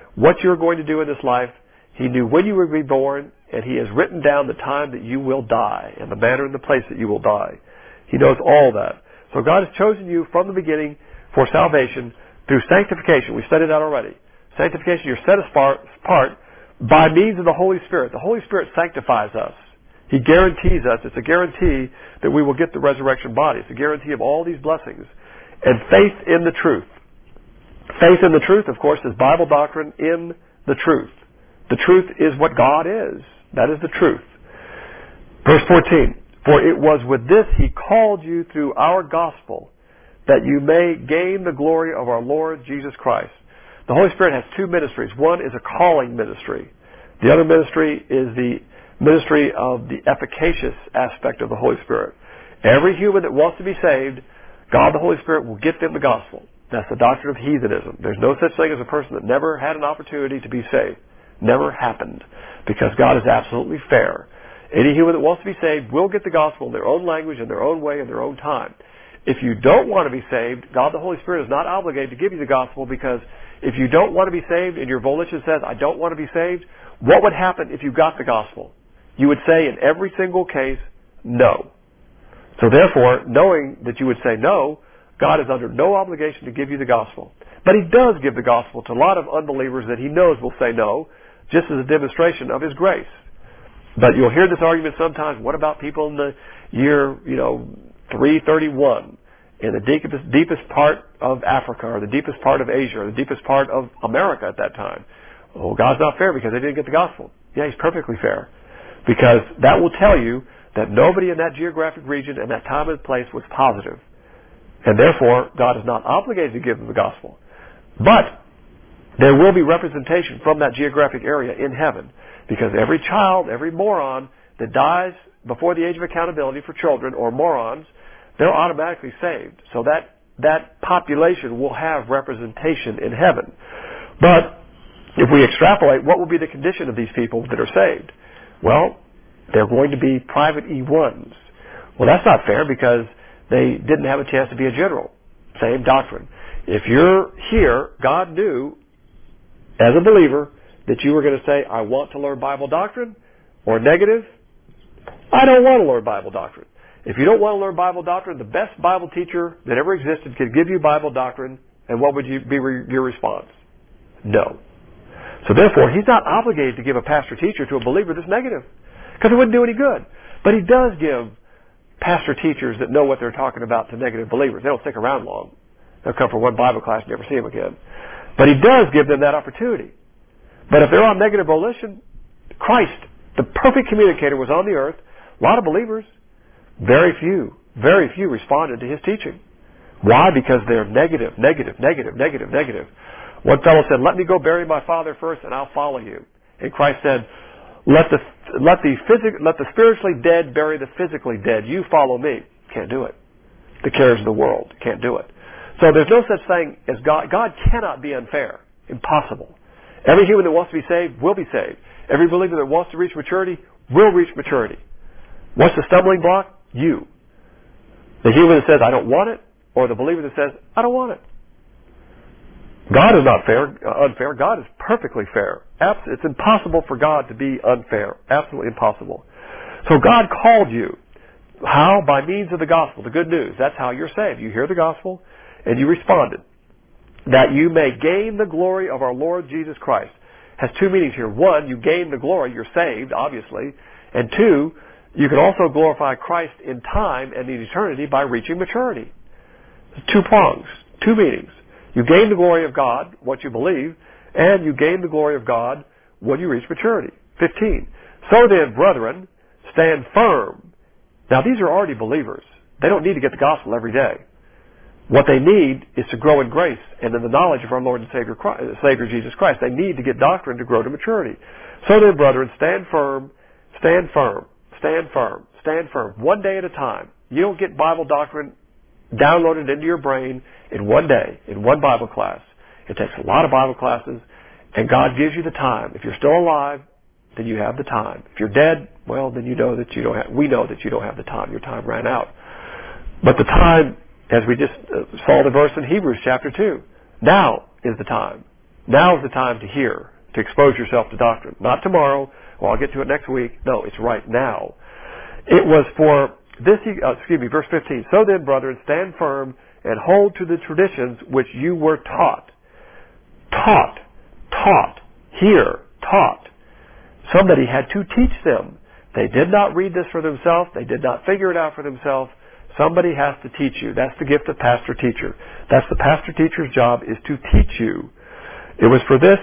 what you're going to do in this life. He knew when you would be born, and He has written down the time that you will die and the manner and the place that you will die. He knows all that. So God has chosen you from the beginning for salvation through sanctification. We studied that already. Sanctification, you're set apart by means of the Holy Spirit. The Holy Spirit sanctifies us. He guarantees us. It's a guarantee that we will get the resurrection body. It's a guarantee of all these blessings. And faith in the truth. Faith in the truth, of course, is Bible doctrine in the truth. The truth is what God is. That is the truth. Verse 14. For it was with this He called you through our gospel, that you may gain the glory of our Lord Jesus Christ. The Holy Spirit has two ministries. One is a calling ministry. The other ministry is the ministry of the efficacious aspect of the Holy Spirit. Every human that wants to be saved, God the Holy Spirit will get them the gospel. That's the doctrine of heathenism. There's no such thing as a person that never had an opportunity to be saved. Never happened. Because God is absolutely fair. Any human that wants to be saved will get the gospel in their own language, in their own way, in their own time. If you don't want to be saved, God the Holy Spirit is not obligated to give you the gospel, because if you don't want to be saved and your volition says, I don't want to be saved, what would happen if you got the gospel? You would say in every single case, no. So therefore, knowing that you would say no, God is under no obligation to give you the gospel. But He does give the gospel to a lot of unbelievers that He knows will say no, just as a demonstration of His grace. But you'll hear this argument sometimes, what about people in the year, 331, in the deepest part of Africa, or the deepest part of Asia, or the deepest part of America at that time? Oh, God's not fair because they didn't get the gospel. Yeah, He's perfectly fair. Because that will tell you that nobody in that geographic region and that time and place was positive. And therefore, God is not obligated to give them the gospel. But there will be representation from that geographic area in heaven. Because every child, every moron that dies before the age of accountability for children, or morons, they're automatically saved. So that population will have representation in heaven. But if we extrapolate, what will be the condition of these people that are saved? Well, they're going to be private E1s. Well, that's not fair because they didn't have a chance to be a general. Same doctrine. If you're here, God knew, as a believer, that you were going to say, I want to learn Bible doctrine, or negative, I don't want to learn Bible doctrine. If you don't want to learn Bible doctrine, the best Bible teacher that ever existed could give you Bible doctrine, and what would be your response? No. So therefore, He's not obligated to give a pastor-teacher to a believer that's negative, because it wouldn't do any good. But He does give pastor-teachers that know what they're talking about to negative believers. They don't stick around long. They'll come for one Bible class and never see them again. But He does give them that opportunity. But if they're on negative volition, Christ, the perfect communicator, was on the earth. A lot of believers, very few responded to His teaching. Why? Because they're negative. One fellow said, let me go bury my father first and I'll follow you. And Christ said, let the spiritually dead bury the physically dead. You follow me. Can't do it. The cares of the world. Can't do it. So there's no such thing as God. God cannot be unfair. Impossible. Every human that wants to be saved will be saved. Every believer that wants to reach maturity will reach maturity. What's the stumbling block? You. The human that says, I don't want it, or the believer that says, I don't want it. God is not unfair. God is perfectly fair. It's impossible for God to be unfair. Absolutely impossible. So God called you. How? By means of the gospel, the good news. That's how you're saved. You hear the gospel, and you responded. That you may gain the glory of our Lord Jesus Christ. Has two meanings here. One, you gain the glory. You're saved, obviously. And two, you can also glorify Christ in time and in eternity by reaching maturity. Two prongs, two meanings. You gain the glory of God, what you believe, and you gain the glory of God when you reach maturity. 15. So then, brethren, stand firm. Now, these are already believers. They don't need to get the gospel every day. What they need is to grow in grace and in the knowledge of our Lord and Savior Jesus Christ. They need to get doctrine to grow to maturity. So then, brethren, stand firm, stand firm, stand firm, stand firm. One day at a time. You don't get Bible doctrine downloaded into your brain in one day, in one Bible class. It takes a lot of Bible classes, and God gives you the time. If you're still alive, then you have the time. If you're dead, well, then we know that you don't have the time. Your time ran out. But the time, as we just saw the verse in Hebrews chapter 2, now is the time. Now is the time to hear, to expose yourself to doctrine. Not tomorrow, or I'll get to it next week. No, it's right now. It was for this, verse 15. So then, brethren, stand firm and hold to the traditions which you were taught. Taught. Here, taught. Somebody had to teach them. They did not read this for themselves. They did not figure it out for themselves. Somebody has to teach you. That's the gift of pastor-teacher. That's the pastor-teacher's job, is to teach you. It was for this,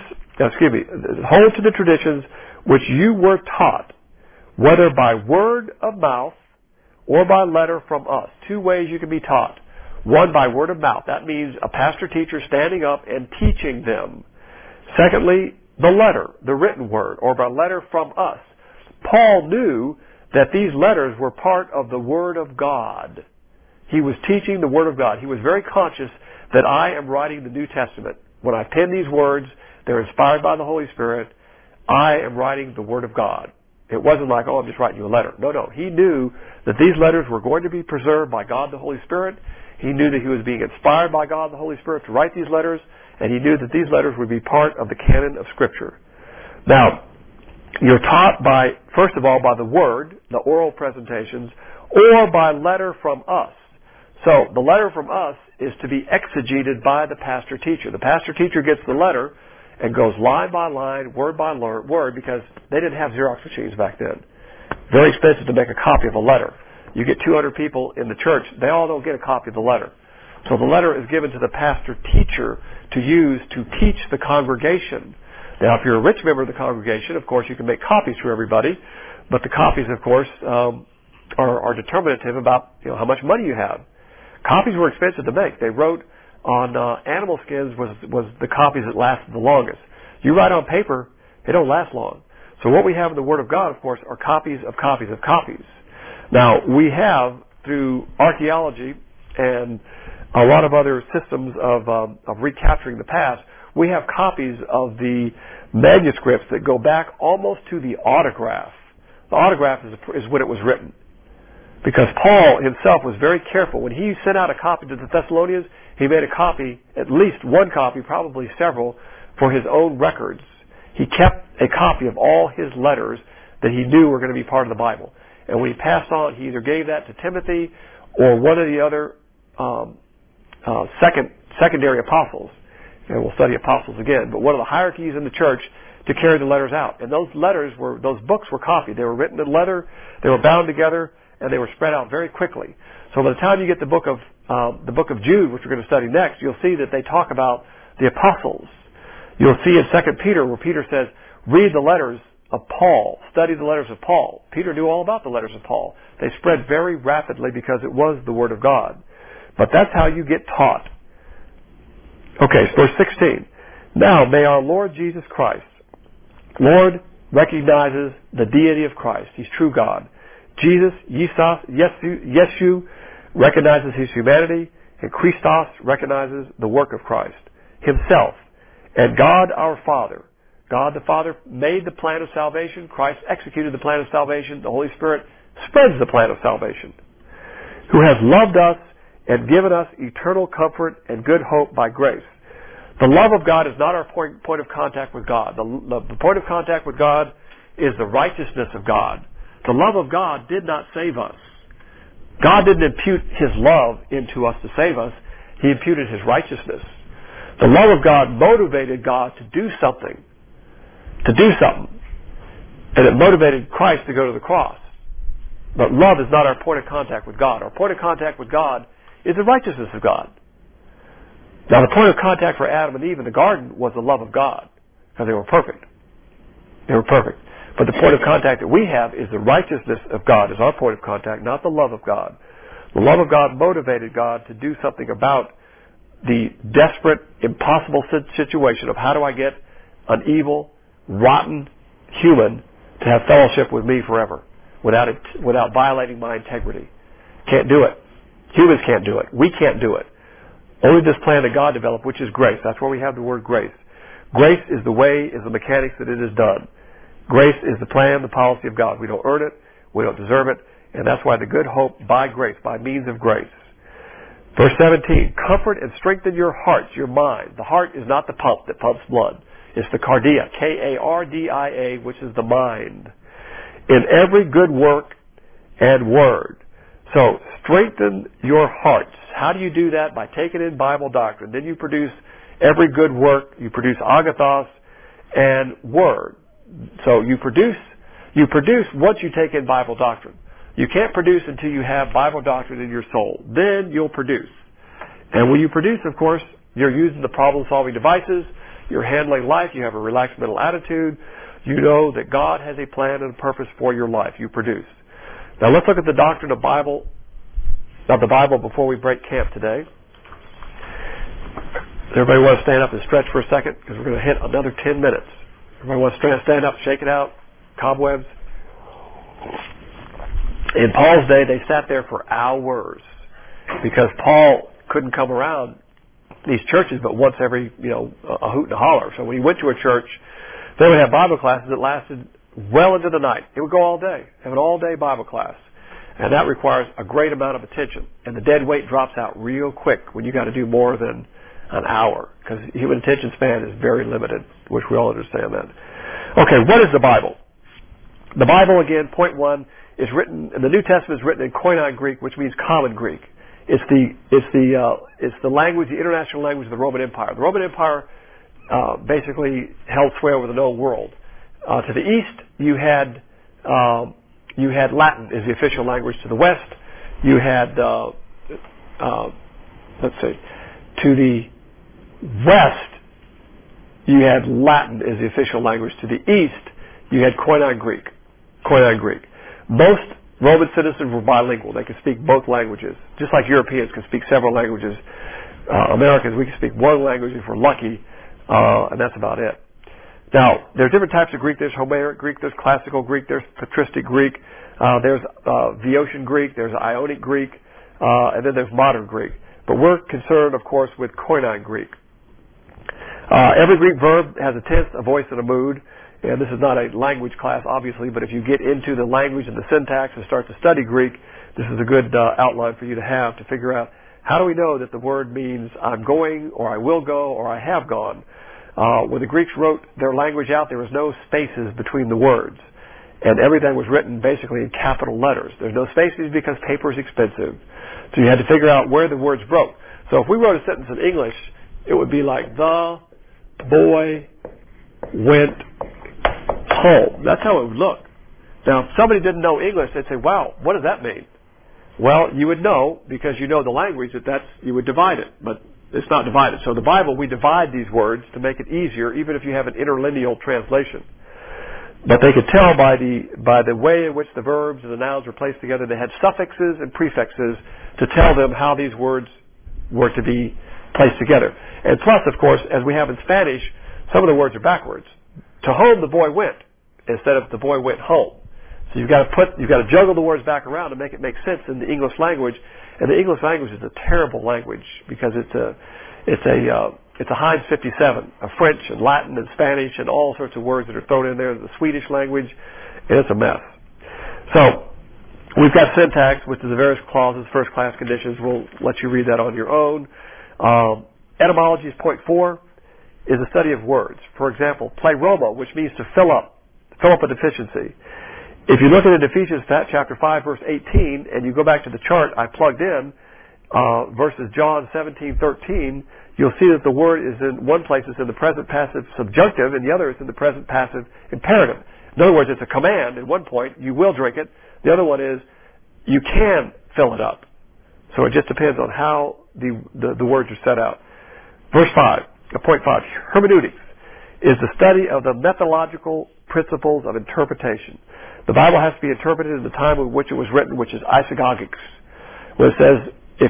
hold to the traditions which you were taught, whether by word of mouth or by letter from us. Two ways you can be taught. One, by word of mouth. That means a pastor-teacher standing up and teaching them. Secondly, the letter, the written word, or by letter from us. Paul knew that these letters were part of the Word of God. He was teaching the Word of God. He was very conscious that I am writing the New Testament. When I pen these words, they're inspired by the Holy Spirit. I am writing the Word of God. It wasn't like, I'm just writing you a letter. No. He knew that these letters were going to be preserved by God the Holy Spirit. He knew that he was being inspired by God the Holy Spirit to write these letters, and he knew that these letters would be part of the canon of Scripture. Now, you're taught by, first of all, by the Word, the oral presentations, or by letter from us. So, the letter from us is to be exegeted by the pastor-teacher. The pastor-teacher gets the letter and goes line by line, word by word, because they didn't have Xerox machines back then. Very expensive to make a copy of a letter. You get 200 people in the church, they all don't get a copy of the letter. So the letter is given to the pastor-teacher to use to teach the congregation. Now, if you're a rich member of the congregation, of course, you can make copies for everybody, but the copies, of course, are determinative about how much money you have. Copies were expensive to make. They wrote on animal skins was the copies that lasted the longest. You write on paper, they don't last long. So what we have in the Word of God, of course, are copies of copies of copies. Now, we have, through archaeology and a lot of other systems of recapturing the past, we have copies of the manuscripts that go back almost to the autograph. The autograph is when it was written. Because Paul himself was very careful. When he sent out a copy to the Thessalonians, he made a copy, at least one copy, probably several, for his own records. He kept a copy of all his letters that he knew were going to be part of the Bible. And when he passed on, he either gave that to Timothy or one of the other secondary apostles. And we'll study apostles again. But one of the hierarchies in the church to carry the letters out. And those books were copied. They were written in leather, they were bound together, and they were spread out very quickly. So by the time you get the book of Jude, which we're going to study next, you'll see that they talk about the apostles. You'll see in 2 Peter where Peter says, read the letters of Paul, study the letters of Paul. Peter knew all about the letters of Paul. They spread very rapidly because it was the Word of God. But that's how you get taught. Okay, so verse 16. Now may our Lord Jesus Christ, Lord recognizes the deity of Christ. He's true God. Jesus, Yeshu, recognizes his humanity, and Christos recognizes the work of Christ himself. And God our Father, God the Father made the plan of salvation. Christ executed the plan of salvation. The Holy Spirit spreads the plan of salvation. Who has loved us and given us eternal comfort and good hope by grace. The love of God is not our point of contact with God. The point of contact with God is the righteousness of God. The love of God did not save us. God didn't impute His love into us to save us. He imputed His righteousness. The love of God motivated God to do something. And it motivated Christ to go to the cross. But love is not our point of contact with God. Our point of contact with God is the righteousness of God. Now, the point of contact for Adam and Eve in the garden was the love of God, because they were perfect. They were perfect. But the point of contact that we have is the righteousness of God is our point of contact, not the love of God. The love of God motivated God to do something about the desperate, impossible situation of how do I get an evil, rotten human to have fellowship with me forever without violating my integrity. Can't do it. Humans can't do it. We can't do it. Only this plan that God developed, which is grace. That's where we have the word grace. Grace is the way, is the mechanics that it is done. Grace is the plan, the policy of God. We don't earn it. We don't deserve it. And that's why the good hope by grace, by means of grace. Verse 17, comfort and strengthen your hearts, your mind. The heart is not the pump that pumps blood. It's the cardia, K-A-R-D-I-A, which is the mind. In every good work and word. So, strengthen your hearts. How do you do that? By taking in Bible doctrine. Then you produce every good work. You produce agathos and word. So you produce once you take in Bible doctrine. You can't produce until you have Bible doctrine in your soul. Then you'll produce. And when you produce, of course, you're using the problem-solving devices. You're handling life. You have a relaxed mental attitude. You know that God has a plan and a purpose for your life. You produce. Now let's look at the doctrine of the Bible before we break camp today. Does everybody want to stand up and stretch for a second? Because we're going to hit another 10 minutes. Everybody want to stand up, shake it out, cobwebs? In Paul's day, they sat there for hours because Paul couldn't come around these churches but once every, a hoot and a holler. So when he went to a church, they would have Bible classes that lasted well into the night. It would go all day, have an all-day Bible class. And that requires a great amount of attention. And the dead weight drops out real quick when you got to do more than an hour, because human attention span is very limited, which we all understand that. Okay, what is the Bible? The Bible, again, point one, is written, the New Testament is written in Koine Greek, which means common Greek. It's the language, the international language of the Roman Empire. The Roman Empire basically held sway over the known world. To the east, you had Latin as the official language. To the west, you had to the west, you had Latin as the official language. To the east, you had Koine Greek. Most Roman citizens were bilingual. They could speak both languages, just like Europeans can speak several languages. Americans, we can speak one language if we're lucky, and that's about it. Now, there's different types of Greek. There's Homeric Greek, there's Classical Greek, there's Patristic Greek, there's Voetian Greek, there's Ionic Greek, and then there's Modern Greek. But we're concerned, of course, with Koine Greek. Every Greek verb has a tense, a voice, and a mood. And this is not a language class, obviously, but if you get into the language and the syntax and start to study Greek, this is a good outline for you to have to figure out how do we know that the word means I'm going, or I will go, or I have gone. When the Greeks wrote their language out, there was no spaces between the words. And everything was written basically in capital letters. There's no spaces because paper is expensive. So you had to figure out where the words broke. So if we wrote a sentence in English, it would be like, the boy went home. That's how it would look. Now, if somebody didn't know English, they'd say, wow, what does that mean? Well, you would know, because you know the language, you would divide it. But it's not divided. So the Bible, we divide these words to make it easier, even if you have an interlineal translation. But they could tell by the way in which the verbs and the nouns were placed together. They had suffixes and prefixes to tell them how these words were to be placed together. And plus, of course, as we have in Spanish, some of the words are backwards. To home the boy went, instead of the boy went home. So you've got to juggle the words back around to make it make sense in the English language. And the English language is a terrible language because it's a Heinz 57 of French and Latin and Spanish and all sorts of words that are thrown in there. The Swedish language, and it's a mess. So we've got syntax, which is the various clauses, first class conditions. We'll let you read that on your own. Etymology is point 4. Is the study of words. For example, pleroma, which means to fill up a deficiency. If you look at it in Ephesians chapter 5, verse 18, and you go back to the chart I plugged in, versus John 17:13, you'll see that the word is in one place it's in the present passive subjunctive, and the other is in the present passive imperative. In other words, it's a command. At one point, you will drink it. The other one is you can fill it up. So it just depends on how the words are set out. Verse 5. Point 5, hermeneutics is the study of the methodological principles of interpretation. The Bible has to be interpreted in the time in which it was written, which is isagogics. When it says,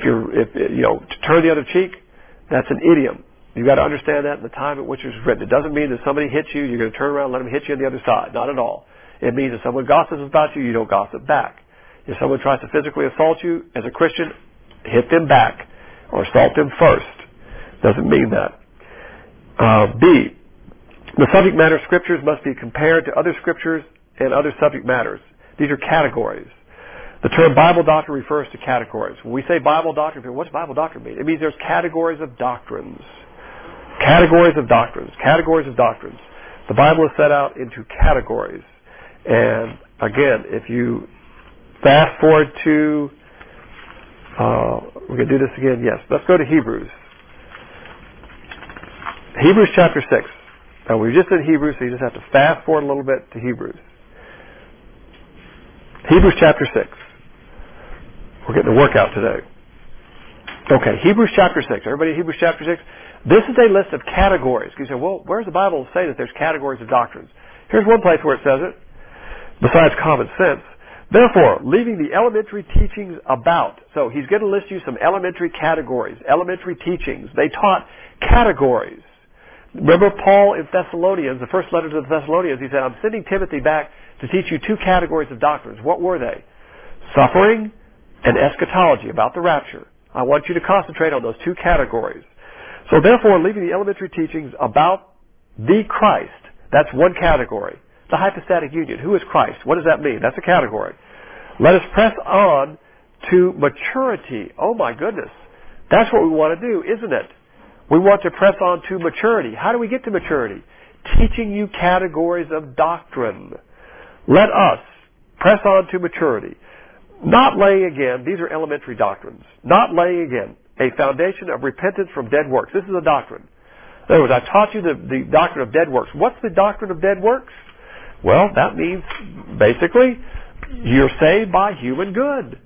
to turn the other cheek, that's an idiom. You've got to understand that in the time at which it was written. It doesn't mean that somebody hits you, you're going to turn around and let them hit you on the other side. Not at all. It means if someone gossips about you, you don't gossip back. If someone tries to physically assault you, as a Christian, hit them back or assault them first. Doesn't mean that. B, the subject matter of scriptures must be compared to other scriptures and other subject matters. These are categories. The term Bible doctrine refers to categories. When we say Bible doctrine, what's Bible doctrine mean? It means there's categories of doctrines. Categories of doctrines. Categories of doctrines. The Bible is set out into categories. And again, if you fast forward to, we're going to do this again, yes. Let's go to Hebrews. Hebrews chapter 6. Now, we're just in Hebrews, so you just have to fast forward a little bit to Hebrews. Hebrews chapter 6. We're getting a workout today. Okay, Hebrews chapter 6. Everybody in Hebrews chapter 6? This is a list of categories. You say, well, where does the Bible say that there's categories of doctrines? Here's one place where it says it, besides common sense. Therefore, leaving the elementary teachings about. So he's going to list you some elementary categories, elementary teachings. They taught categories. Remember Paul in Thessalonians, the first letter to the Thessalonians, he said, I'm sending Timothy back to teach you two categories of doctrines. What were they? Suffering and eschatology, about the rapture. I want you to concentrate on those two categories. So therefore, leaving the elementary teachings about the Christ, that's one category. The hypostatic union. Who is Christ? What does that mean? That's a category. Let us press on to maturity. Oh my goodness. That's what we want to do, isn't it? We want to press on to maturity. How do we get to maturity? Teaching you categories of doctrine. Let us press on to maturity. Not laying again, these are elementary doctrines. Not laying again a foundation of repentance from dead works. This is a doctrine. In other words, I taught you the doctrine of dead works. What's the doctrine of dead works? Well, that means basically you're saved by human good.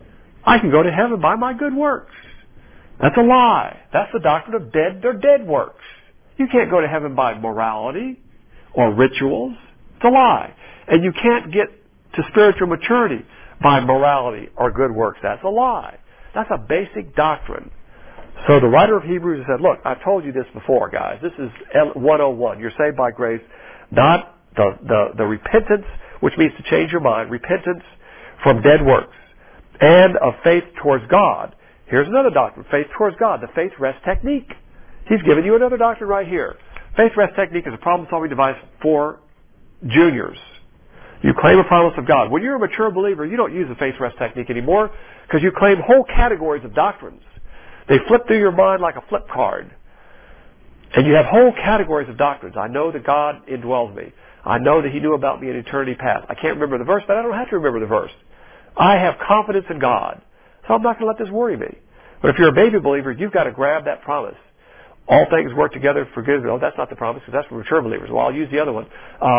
I can go to heaven by my good works. That's a lie. That's the doctrine of dead works. You can't go to heaven by morality or rituals. It's a lie. And you can't get to spiritual maturity by morality or good works. That's a lie. That's a basic doctrine. So the writer of Hebrews said, look, I've told you this before, guys. This is 101. You're saved by grace, not the repentance, which means to change your mind, repentance from dead works, and of faith towards God. Here's another doctrine, faith towards God, the faith rest technique. He's given you another doctrine right here. Faith rest technique is a problem-solving device for juniors. You claim a promise of God. When you're a mature believer, you don't use the faith rest technique anymore because you claim whole categories of doctrines. They flip through your mind like a flip card. And you have whole categories of doctrines. I know that God indwells me. I know that He knew about me in eternity past. I can't remember the verse, but I don't have to remember the verse. I have confidence in God. So I'm not going to let this worry me. But if you're a baby believer, you've got to grab that promise. All things work together for good. Oh, that's not the promise because that's for mature believers. Well, I'll use the other one.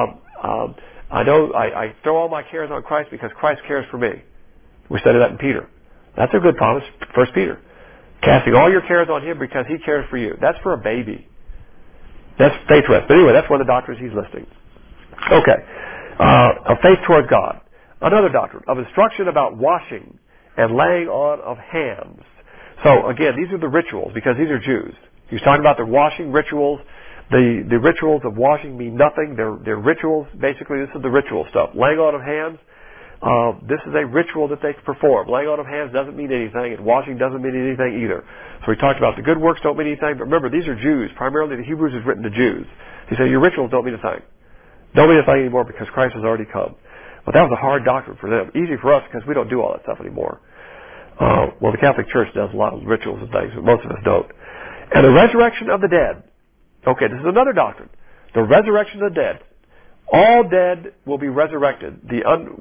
I know I throw all my cares on Christ because Christ cares for me. We studied that in Peter. That's a good promise, 1 Peter. Casting all your cares on Him because He cares for you. That's for a baby. That's faith rest. But anyway, that's one of the doctrines he's listing. Okay. Of faith towards God. Another doctrine of instruction about washing and laying on of hands. So again, these are the rituals because these are Jews. He's talking about the washing rituals. The rituals of washing mean nothing. They're rituals. Basically, this is the ritual stuff. Laying on of hands. This is a ritual that they perform. Laying on of hands doesn't mean anything, and washing doesn't mean anything either. So we talked about the good works don't mean anything, but remember, these are Jews. Primarily, the Hebrews is written to Jews. He said, your rituals don't mean a thing. Don't mean a thing anymore because Christ has already come. But that was a hard doctrine for them. Easy for us because we don't do all that stuff anymore. Well, the Catholic Church does a lot of rituals and things, but most of us don't. And the resurrection of the dead. Okay, this is another doctrine. The resurrection of the dead. All dead will be resurrected. The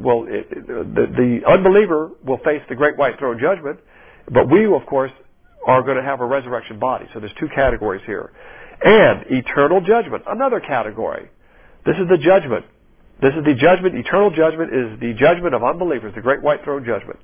unbeliever will face the great white throne judgment, but we, of course, are going to have a resurrection body. So there's two categories here. And eternal judgment, another category. This is the judgment. This is the judgment. Eternal judgment is the judgment of unbelievers, the great white throne judgment.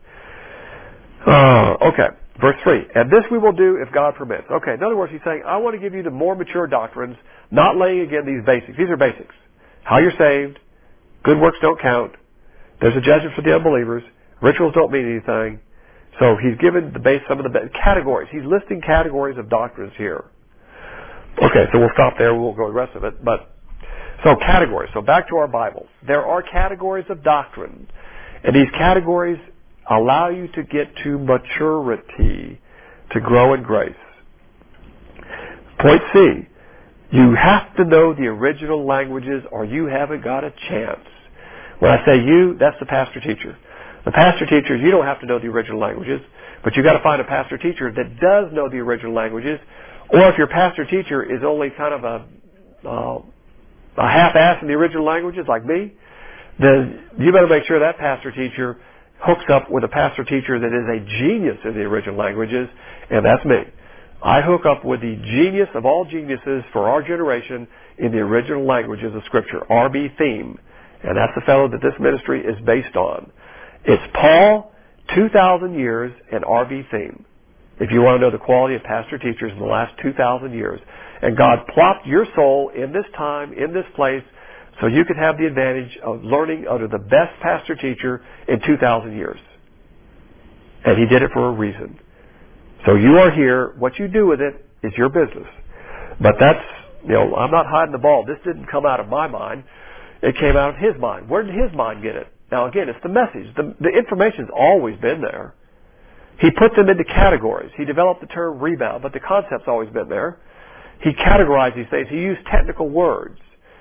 Okay, verse 3. And this we will do if God permits. Okay, in other words, he's saying, I want to give you the more mature doctrines, not laying again these basics. These are basics. How you're saved. Good works don't count. There's a judgment for the unbelievers. Rituals don't mean anything. So he's given some of the categories. He's listing categories of doctrines here. Okay, so we'll stop there. We'll go the rest of it. So categories. So back to our Bibles. There are categories of doctrine. And these categories allow you to get to maturity, to grow in grace. Point C. You have to know the original languages or you haven't got a chance. When I say you, that's the pastor-teacher. The pastor-teachers, you don't have to know the original languages, but you've got to find a pastor-teacher that does know the original languages. Or if your pastor-teacher is only kind of a half-ass in the original languages, like me, then you better make sure that pastor-teacher hooks up with a pastor-teacher that is a genius in the original languages, and that's me. I hook up with the genius of all geniuses for our generation in the original languages of Scripture, R.B. Theme, and that's the fellow that this ministry is based on. It's Paul, 2,000 years, and R.B. Theme, if you want to know the quality of pastor-teachers in the last 2,000 years. And God plopped your soul in this time, in this place, so you could have the advantage of learning under the best pastor-teacher in 2,000 years. And He did it for a reason. So you are here. What you do with it is your business. But that's, I'm not hiding the ball. This didn't come out of my mind. It came out of His mind. Where did His mind get it? Now again, it's the message. The information's always been there. He put them into categories. He developed the term rebound, but the concept's always been there. He categorized these things. He used technical words.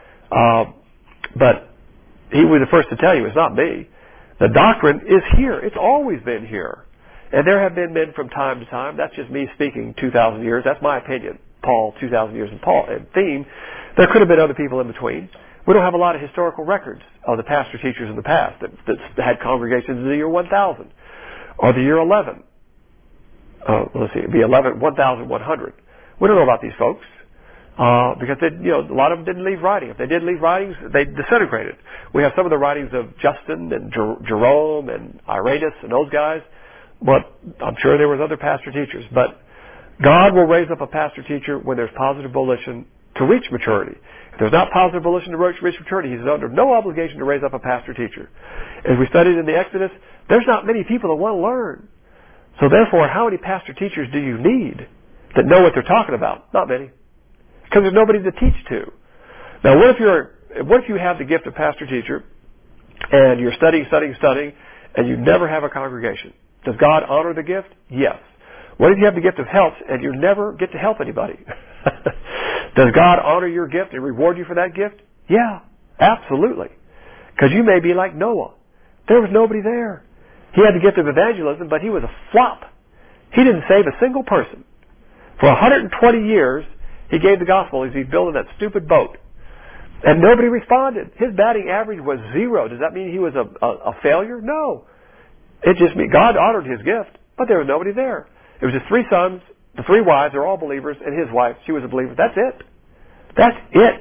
But He was the first to tell you, it's not me. The doctrine is here. It's always been here. And there have been men from time to time. That's just me speaking 2,000 years. That's my opinion. Paul, 2,000 years, and Paul and Theme. There could have been other people in between. We don't have a lot of historical records of the pastor teachers in the past that had congregations in the year 1000 or the year 11. Let's see, it'd be 11,100. We don't know about these folks because a lot of them didn't leave writing. If they did leave writings, they disintegrated. We have some of the writings of Justin and Jerome and Irenaeus and those guys, but I'm sure there was other pastor teachers. But God will raise up a pastor teacher when there's positive volition to reach maturity. If there's not positive volition to reach maturity, He's under no obligation to raise up a pastor teacher. As we studied in the Exodus, there's not many people that want to learn. So therefore, how many pastor teachers do you need that know what they're talking about? Not many. Because there's nobody to teach to. Now, what if you have the gift of pastor teacher and you're studying, and you never have a congregation? Does God honor the gift? Yes. What if you have the gift of helps and you never get to help anybody? Does God honor your gift and reward you for that gift? Yeah, absolutely. Because you may be like Noah. There was nobody there. He had the gift of evangelism, but he was a flop. He didn't save a single person. For 120 years, he gave the gospel as he's building that stupid boat. And nobody responded. His batting average was 0. Does that mean he was a failure? No. It just means God honored his gift, but there was nobody there. It was his 3 sons, the 3 wives, they're all believers, and his wife, she was a believer. That's it. That's it.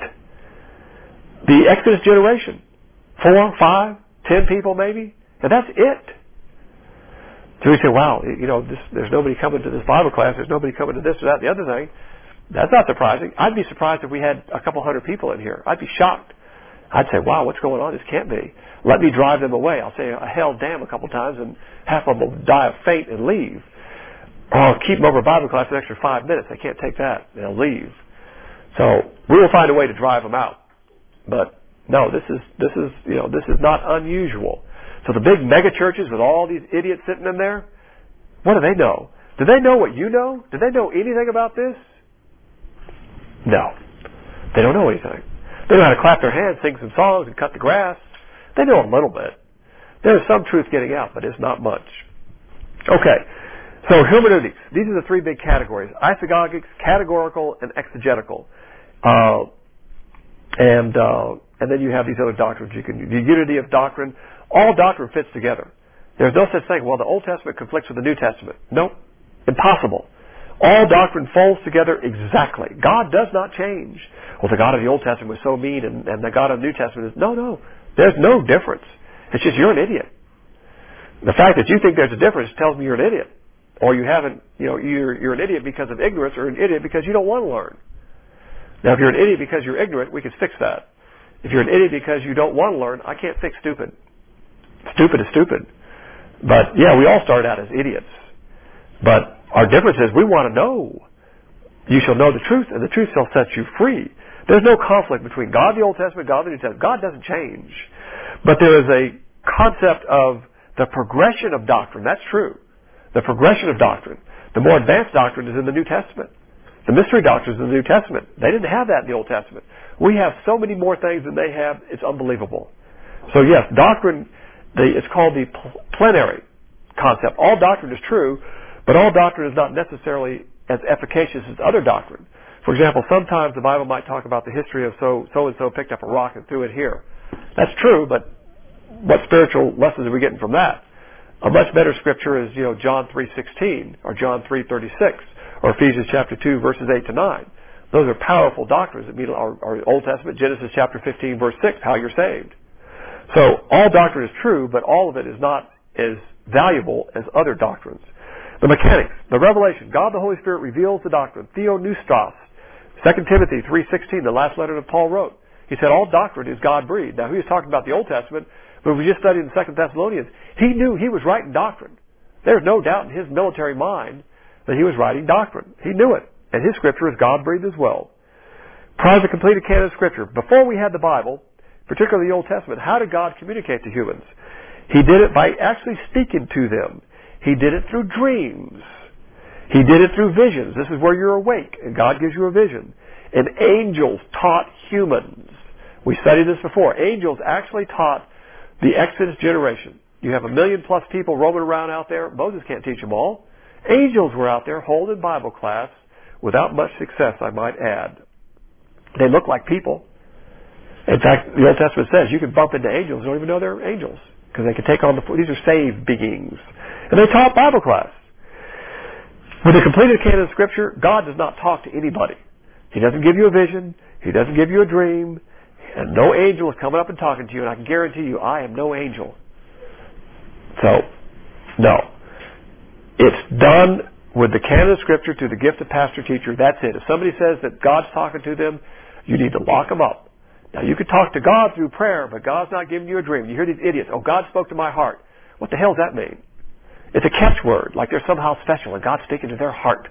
The Exodus generation. 4, 5, 10 people maybe, and that's it. So we say, wow, there's nobody coming to this Bible class, there's nobody coming to this or that, the other thing. That's not surprising. I'd be surprised if we had a couple hundred people in here. I'd be shocked. I'd say, wow, what's going on? This can't be. Let me drive them away. I'll say, hell damn a couple times, and half of them will die of faint and leave. Or I'll keep them over Bible class an extra 5 minutes. They can't take that. They'll leave. So we will find a way to drive them out. But no, this is not unusual. So the big mega churches with all these idiots sitting in there, what do they know? Do they know what you know? Do they know anything about this? No. They don't know anything. They know how to clap their hands, sing some songs, and cut the grass. They know a little bit. There's some truth getting out, but it's not much. Okay. So hermeneutics. These are the 3 big categories. Isagogics, categorical, and exegetical. And then you have these other doctrines. The unity of doctrine. All doctrine fits together. There's no such thing. Well, the Old Testament conflicts with the New Testament. Nope. Impossible. All doctrine folds together exactly. God does not change. Well, the God of the Old Testament was so mean, and the God of the New Testament is... No. There's no difference. It's just you're an idiot. The fact that you think there's a difference tells me you're an idiot. Or you haven't, you're an idiot because of ignorance, or an idiot because you don't want to learn. Now, if you're an idiot because you're ignorant, we can fix that. If you're an idiot because you don't want to learn, I can't fix stupid. Stupid is stupid. But, yeah, we all start out as idiots. But our difference is we want to know. You shall know the truth, and the truth shall set you free. There's no conflict between God, the Old Testament, God, the New Testament. God doesn't change. But there is a concept of the progression of doctrine. That's true. The progression of doctrine. The more advanced doctrine is in the New Testament. The mystery doctrine is in the New Testament. They didn't have that in the Old Testament. We have so many more things than they have, it's unbelievable. So yes, doctrine it's called the plenary concept. All doctrine is true, but all doctrine is not necessarily as efficacious as other doctrine. For example, sometimes the Bible might talk about the history of so-and-so picked up a rock and threw it here. That's true, but what spiritual lessons are we getting from that? A much better scripture is, John 3:16 or John 3:36 or Ephesians chapter 2 verses 8 to 9. Those are powerful doctrines that mean our Old Testament, Genesis chapter 15 verse 6, how you're saved. So all doctrine is true, but all of it is not as valuable as other doctrines. The mechanics, the revelation, God the Holy Spirit reveals the doctrine. Theopneustos, 2 Timothy 3:16, the last letter that Paul wrote. He said all doctrine is God-breathed. Now he was talking about the Old Testament, but we just studied in 2 Thessalonians. He knew he was writing doctrine. There's no doubt in his military mind that he was writing doctrine. He knew it. And his scripture is God-breathed as well. Prior to the completed canon of scripture, before we had the Bible, particularly the Old Testament, how did God communicate to humans? He did it by actually speaking to them. He did it through dreams. He did it through visions. This is where you're awake and God gives you a vision. And angels taught humans. We studied this before. Angels actually taught the Exodus generation. You have 1 million+ people roaming around out there. Moses can't teach them all. Angels were out there holding Bible class without much success, I might add. They look like people. In fact, the Old Testament says you can bump into angels, you don't even know they're angels, because they can take on these are saved beings. And they taught Bible class. With the completed canon of Scripture, God does not talk to anybody. He doesn't give you a vision. He doesn't give you a dream. And no angel is coming up and talking to you, and I can guarantee you, I am no angel. So, no. It's done with the canon of Scripture through the gift of pastor-teacher. That's it. If somebody says that God's talking to them, you need to lock them up. Now, you could talk to God through prayer, but God's not giving you a dream. You hear these idiots, oh, God spoke to my heart. What the hell does that mean? It's a catchword, like they're somehow special, and God's speaking to their heart.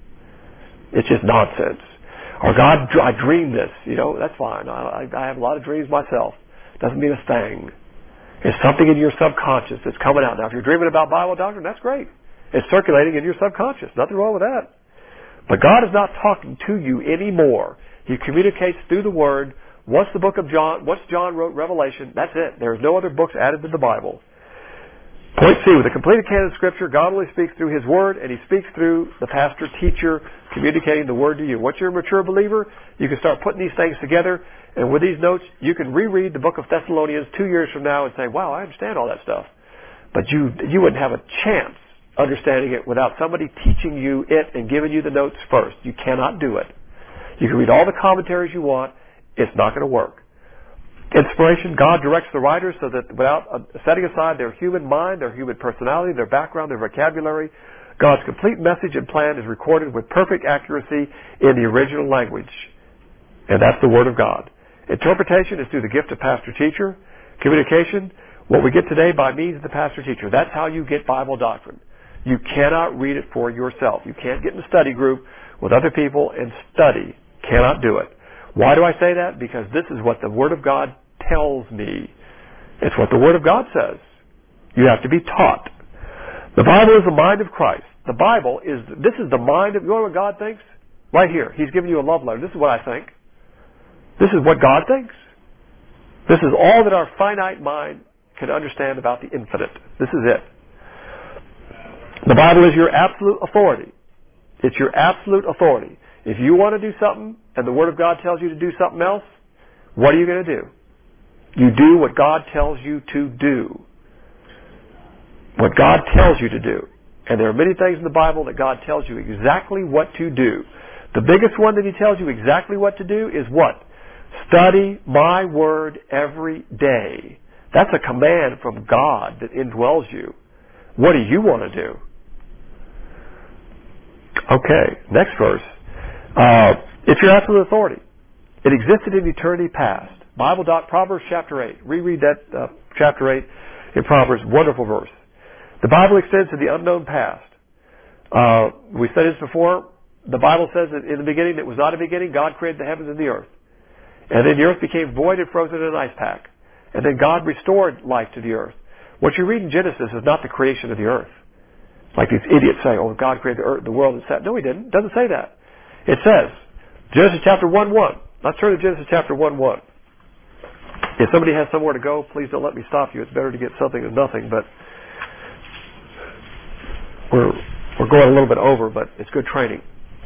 It's just nonsense. Or God, I dreamed this. That's fine. I have a lot of dreams myself. Doesn't mean a thing. It's something in your subconscious that's coming out. Now, if you're dreaming about Bible doctrine, that's great. It's circulating in your subconscious. Nothing wrong with that. But God is not talking to you anymore. He communicates through the Word. Once the book of John, once John wrote Revelation, that's it. There's no other books added to the Bible. Point C, with the completed canon of Scripture, God only speaks through His Word, and He speaks through the pastor-teacher communicating the Word to you. Once you're a mature believer, you can start putting these things together, and with these notes, you can reread the book of Thessalonians 2 years from now and say, wow, I understand all that stuff. But you wouldn't have a chance understanding it without somebody teaching you it and giving you the notes first. You cannot do it. You can read all the commentaries you want. It's not going to work. Inspiration, God directs the writers so that without setting aside their human mind, their human personality, their background, their vocabulary, God's complete message and plan is recorded with perfect accuracy in the original language. And that's the Word of God. Interpretation is through the gift of pastor-teacher. Communication, what we get today by means of the pastor-teacher. That's how you get Bible doctrine. You cannot read it for yourself. You can't get in a study group with other people and study. Cannot do it. Why do I say that? Because this is what the Word of God tells me. It's what the Word of God says. You have to be taught. The Bible is the mind of Christ. The Bible is, this is the mind of, you know what God thinks? Right here. He's giving you a love letter. This is what I think. This is what God thinks. This is all that our finite mind can understand about the infinite. This is it. The Bible is your absolute authority. It's your absolute authority. If you want to do something and the Word of God tells you to do something else, what are you going to do? You do what God tells you to do. What God tells you to do. And there are many things in the Bible that God tells you exactly what to do. The biggest one that He tells you exactly what to do is what? Study my Word every day. That's a command from God that indwells you. What do you want to do? Okay, next verse. It's your absolute authority. It existed in eternity past. Bible doc, Proverbs chapter 8. Reread that chapter 8 in Proverbs. Wonderful verse. The Bible extends to the unknown past. We said this before. The Bible says that in the beginning, it was not a beginning. God created the heavens and the earth. And then the earth became void and frozen in an ice pack. And then God restored life to the earth. What you read in Genesis is not the creation of the earth. Like these idiots say, oh, God created the earth, the world and set. No, He didn't. It doesn't say that. It says, Genesis chapter 1:1. Let's turn to Genesis chapter 1:1. If somebody has somewhere to go, please don't let me stop you. It's better to get something than nothing, but we're going a little bit over, but it's good training.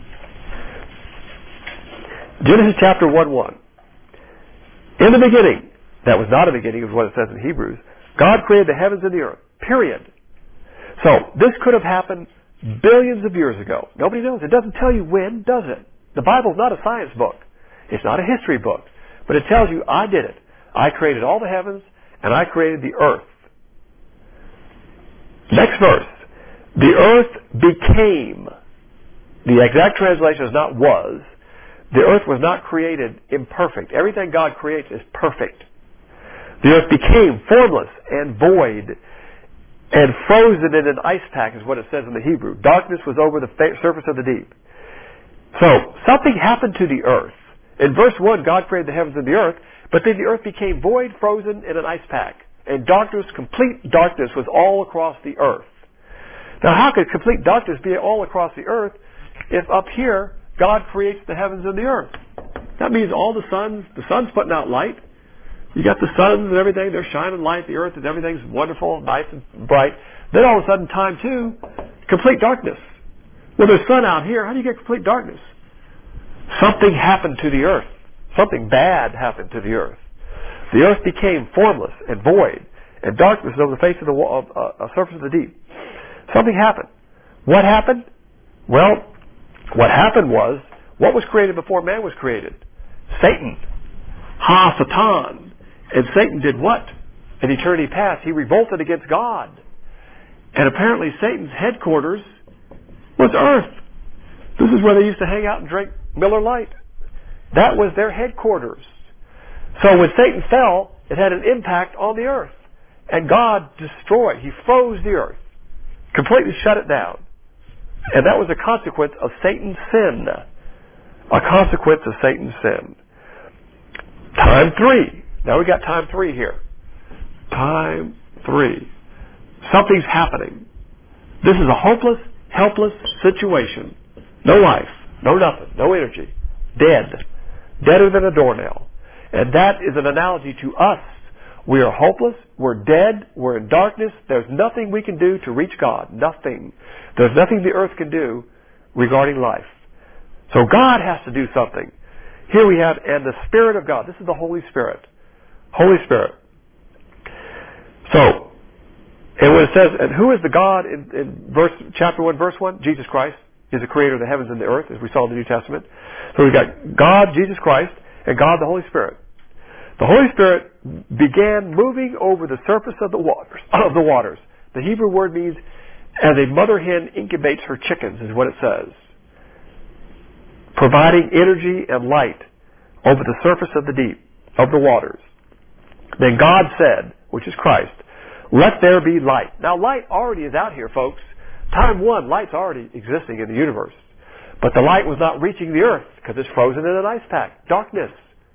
Genesis chapter 1:1. In the beginning, that was not a beginning, is what it says in Hebrews, God created the heavens and the earth. Period. So, this could have happened billions of years ago. Nobody knows. It doesn't tell you when, does it? The Bible's not a science book. It's not a history book. But it tells you, I did it. I created all the heavens, and I created the earth. Next verse. The earth became. The exact translation is not was. The earth was not created imperfect. Everything God creates is perfect. The earth became formless and void and frozen in an ice pack is what it says in the Hebrew. Darkness was over the surface of the deep. So, something happened to the earth. In verse 1, God created the heavens and the earth, but then the earth became void, frozen in an ice pack. And darkness, complete darkness, was all across the earth. Now, how could complete darkness be all across the earth if up here God creates the heavens and the earth? That means all the sun's putting out light. You got the suns and everything, they're shining light, the earth and everything's wonderful, nice and bright. Then all of a sudden, time 2, complete darkness. Well, there's sun out here, how do you get complete darkness? Something happened to the earth. Something bad happened to the earth. The earth became formless and void, and darkness over the face of the surface of the deep. Something happened. What happened? Well, what happened was, what was created before man was created? Satan. Ha-Satan. And Satan did what? In eternity past, he revolted against God. And apparently Satan's headquarters was earth. This is where they used to hang out and drink Miller Lite. That was their headquarters. So when Satan fell, it had an impact on the earth. And God destroyed. He froze the earth. Completely shut it down. And that was a consequence of Satan's sin. A consequence of Satan's sin. Time 3. Now we got time 3 here. Time 3. Something's happening. This is a hopeless, helpless situation. No life, no nothing, no energy. Dead. Deader than a doornail. And that is an analogy to us. We are hopeless, we're dead, we're in darkness. There's nothing we can do to reach God. Nothing. There's nothing the earth can do regarding life. So God has to do something. Here we have, and the Spirit of God. This is the Holy Spirit. Holy Spirit. So, and when it says, and who is the God in chapter 1, verse 1? Jesus Christ is the creator of the heavens and the earth, as we saw in the New Testament. So we've got God, Jesus Christ, and God, the Holy Spirit. The Holy Spirit began moving over the surface of the waters. The Hebrew word means, as a mother hen incubates her chickens, is what it says. Providing energy and light over the surface of the deep, of the waters. Then God said, which is Christ, let there be light. Now light already is out here, folks. Time 1, light's already existing in the universe. But the light was not reaching the earth because it's frozen in an ice pack. Darkness.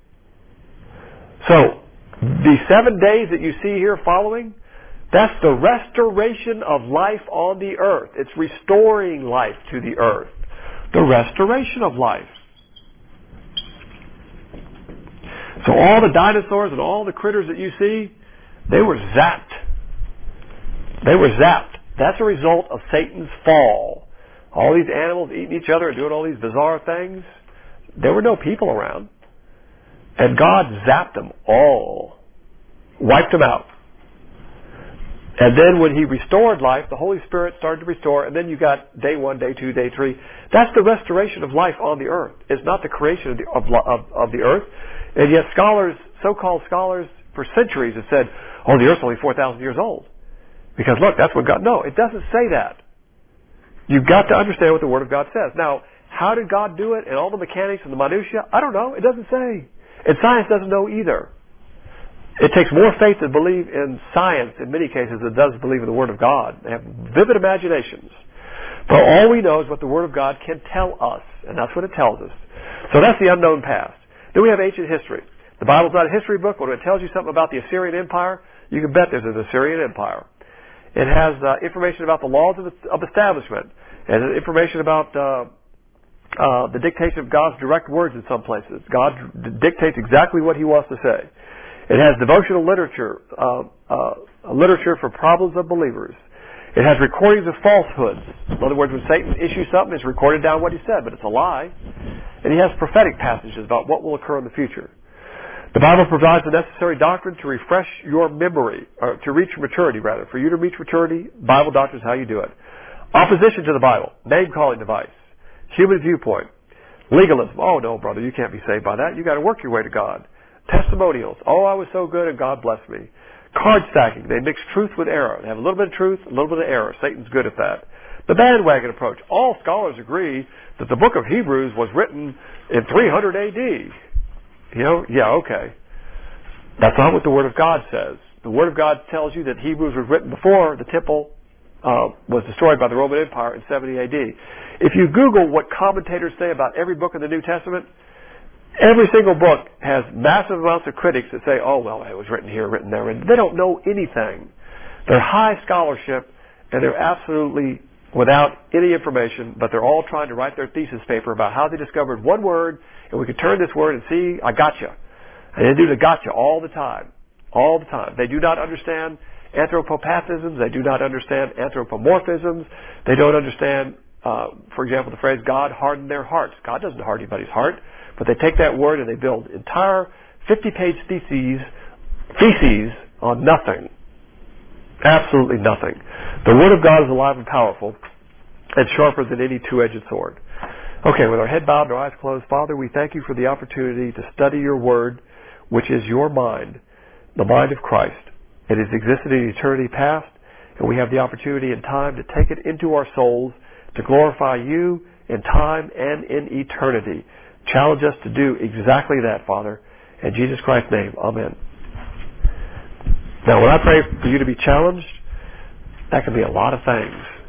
So, the 7 days that you see here following, that's the restoration of life on the earth. It's restoring life to the earth. The restoration of life. So all the dinosaurs and all the critters that you see, they were zapped. They were zapped. That's a result of Satan's fall. All these animals eating each other and doing all these bizarre things. There were no people around. And God zapped them all. Wiped them out. And then when He restored life, the Holy Spirit started to restore, and then you got day 1, day 2, day 3. That's the restoration of life on the earth. It's not the creation of the earth. And yet scholars, so-called scholars, for centuries have said, oh, the earth's only 4,000 years old. Because look, that's what God... No, it doesn't say that. You've got to understand what the Word of God says. Now, how did God do it and all the mechanics and the minutiae? I don't know. It doesn't say. And science doesn't know either. It takes more faith to believe in science in many cases than it does to believe in the Word of God. They have vivid imaginations. But all we know is what the Word of God can tell us. And that's what it tells us. So that's the unknown past. Then we have ancient history. The Bible's not a history book, but when it tells you something about the Assyrian Empire, you can bet there's an Assyrian Empire. It has information about the laws of establishment. It has information about the dictation of God's direct words in some places. God dictates exactly what He wants to say. It has devotional literature, literature for problems of believers. It has recordings of falsehoods. In other words, when Satan issues something, it's recorded down what he said, but it's a lie. And he has prophetic passages about what will occur in the future. The Bible provides the necessary doctrine to refresh your memory, or to reach maturity, rather. For you to reach maturity, Bible doctrine is how you do it. Opposition to the Bible, name-calling device, human viewpoint, legalism. Oh, no, brother, you can't be saved by that. You got to work your way to God. Testimonials. Oh, I was so good and God blessed me. Card stacking. They mix truth with error. They have a little bit of truth, a little bit of error. Satan's good at that. The bandwagon approach. All scholars agree that the book of Hebrews was written in 300 A.D. You know, yeah, okay. That's not what the Word of God says. The Word of God tells you that Hebrews was written before the temple was destroyed by the Roman Empire in 70 A.D. If you Google what commentators say about every book in the New Testament, every single book has massive amounts of critics that say, oh, well, it was written here, written there. And they don't know anything. They're high scholarship, and they're absolutely without any information, but they're all trying to write their thesis paper about how they discovered one word, and we could turn this word and see, I gotcha. And they do the gotcha all the time. All the time. They do not understand anthropopathisms. They do not understand anthropomorphisms. They don't understand, for example, the phrase, God hardened their hearts. God doesn't harden anybody's heart. But they take that word and they build entire 50-page theses on nothing. Absolutely nothing. The Word of God is alive and powerful and sharper than any two-edged sword. Okay, with our head bowed and our eyes closed, Father, we thank you for the opportunity to study your Word, which is your mind, the mind of Christ. It has existed in eternity past, and we have the opportunity in time to take it into our souls to glorify you in time and in eternity. Challenge us to do exactly that, Father. In Jesus Christ's name, amen. Now, when I pray for you to be challenged, that can be a lot of things.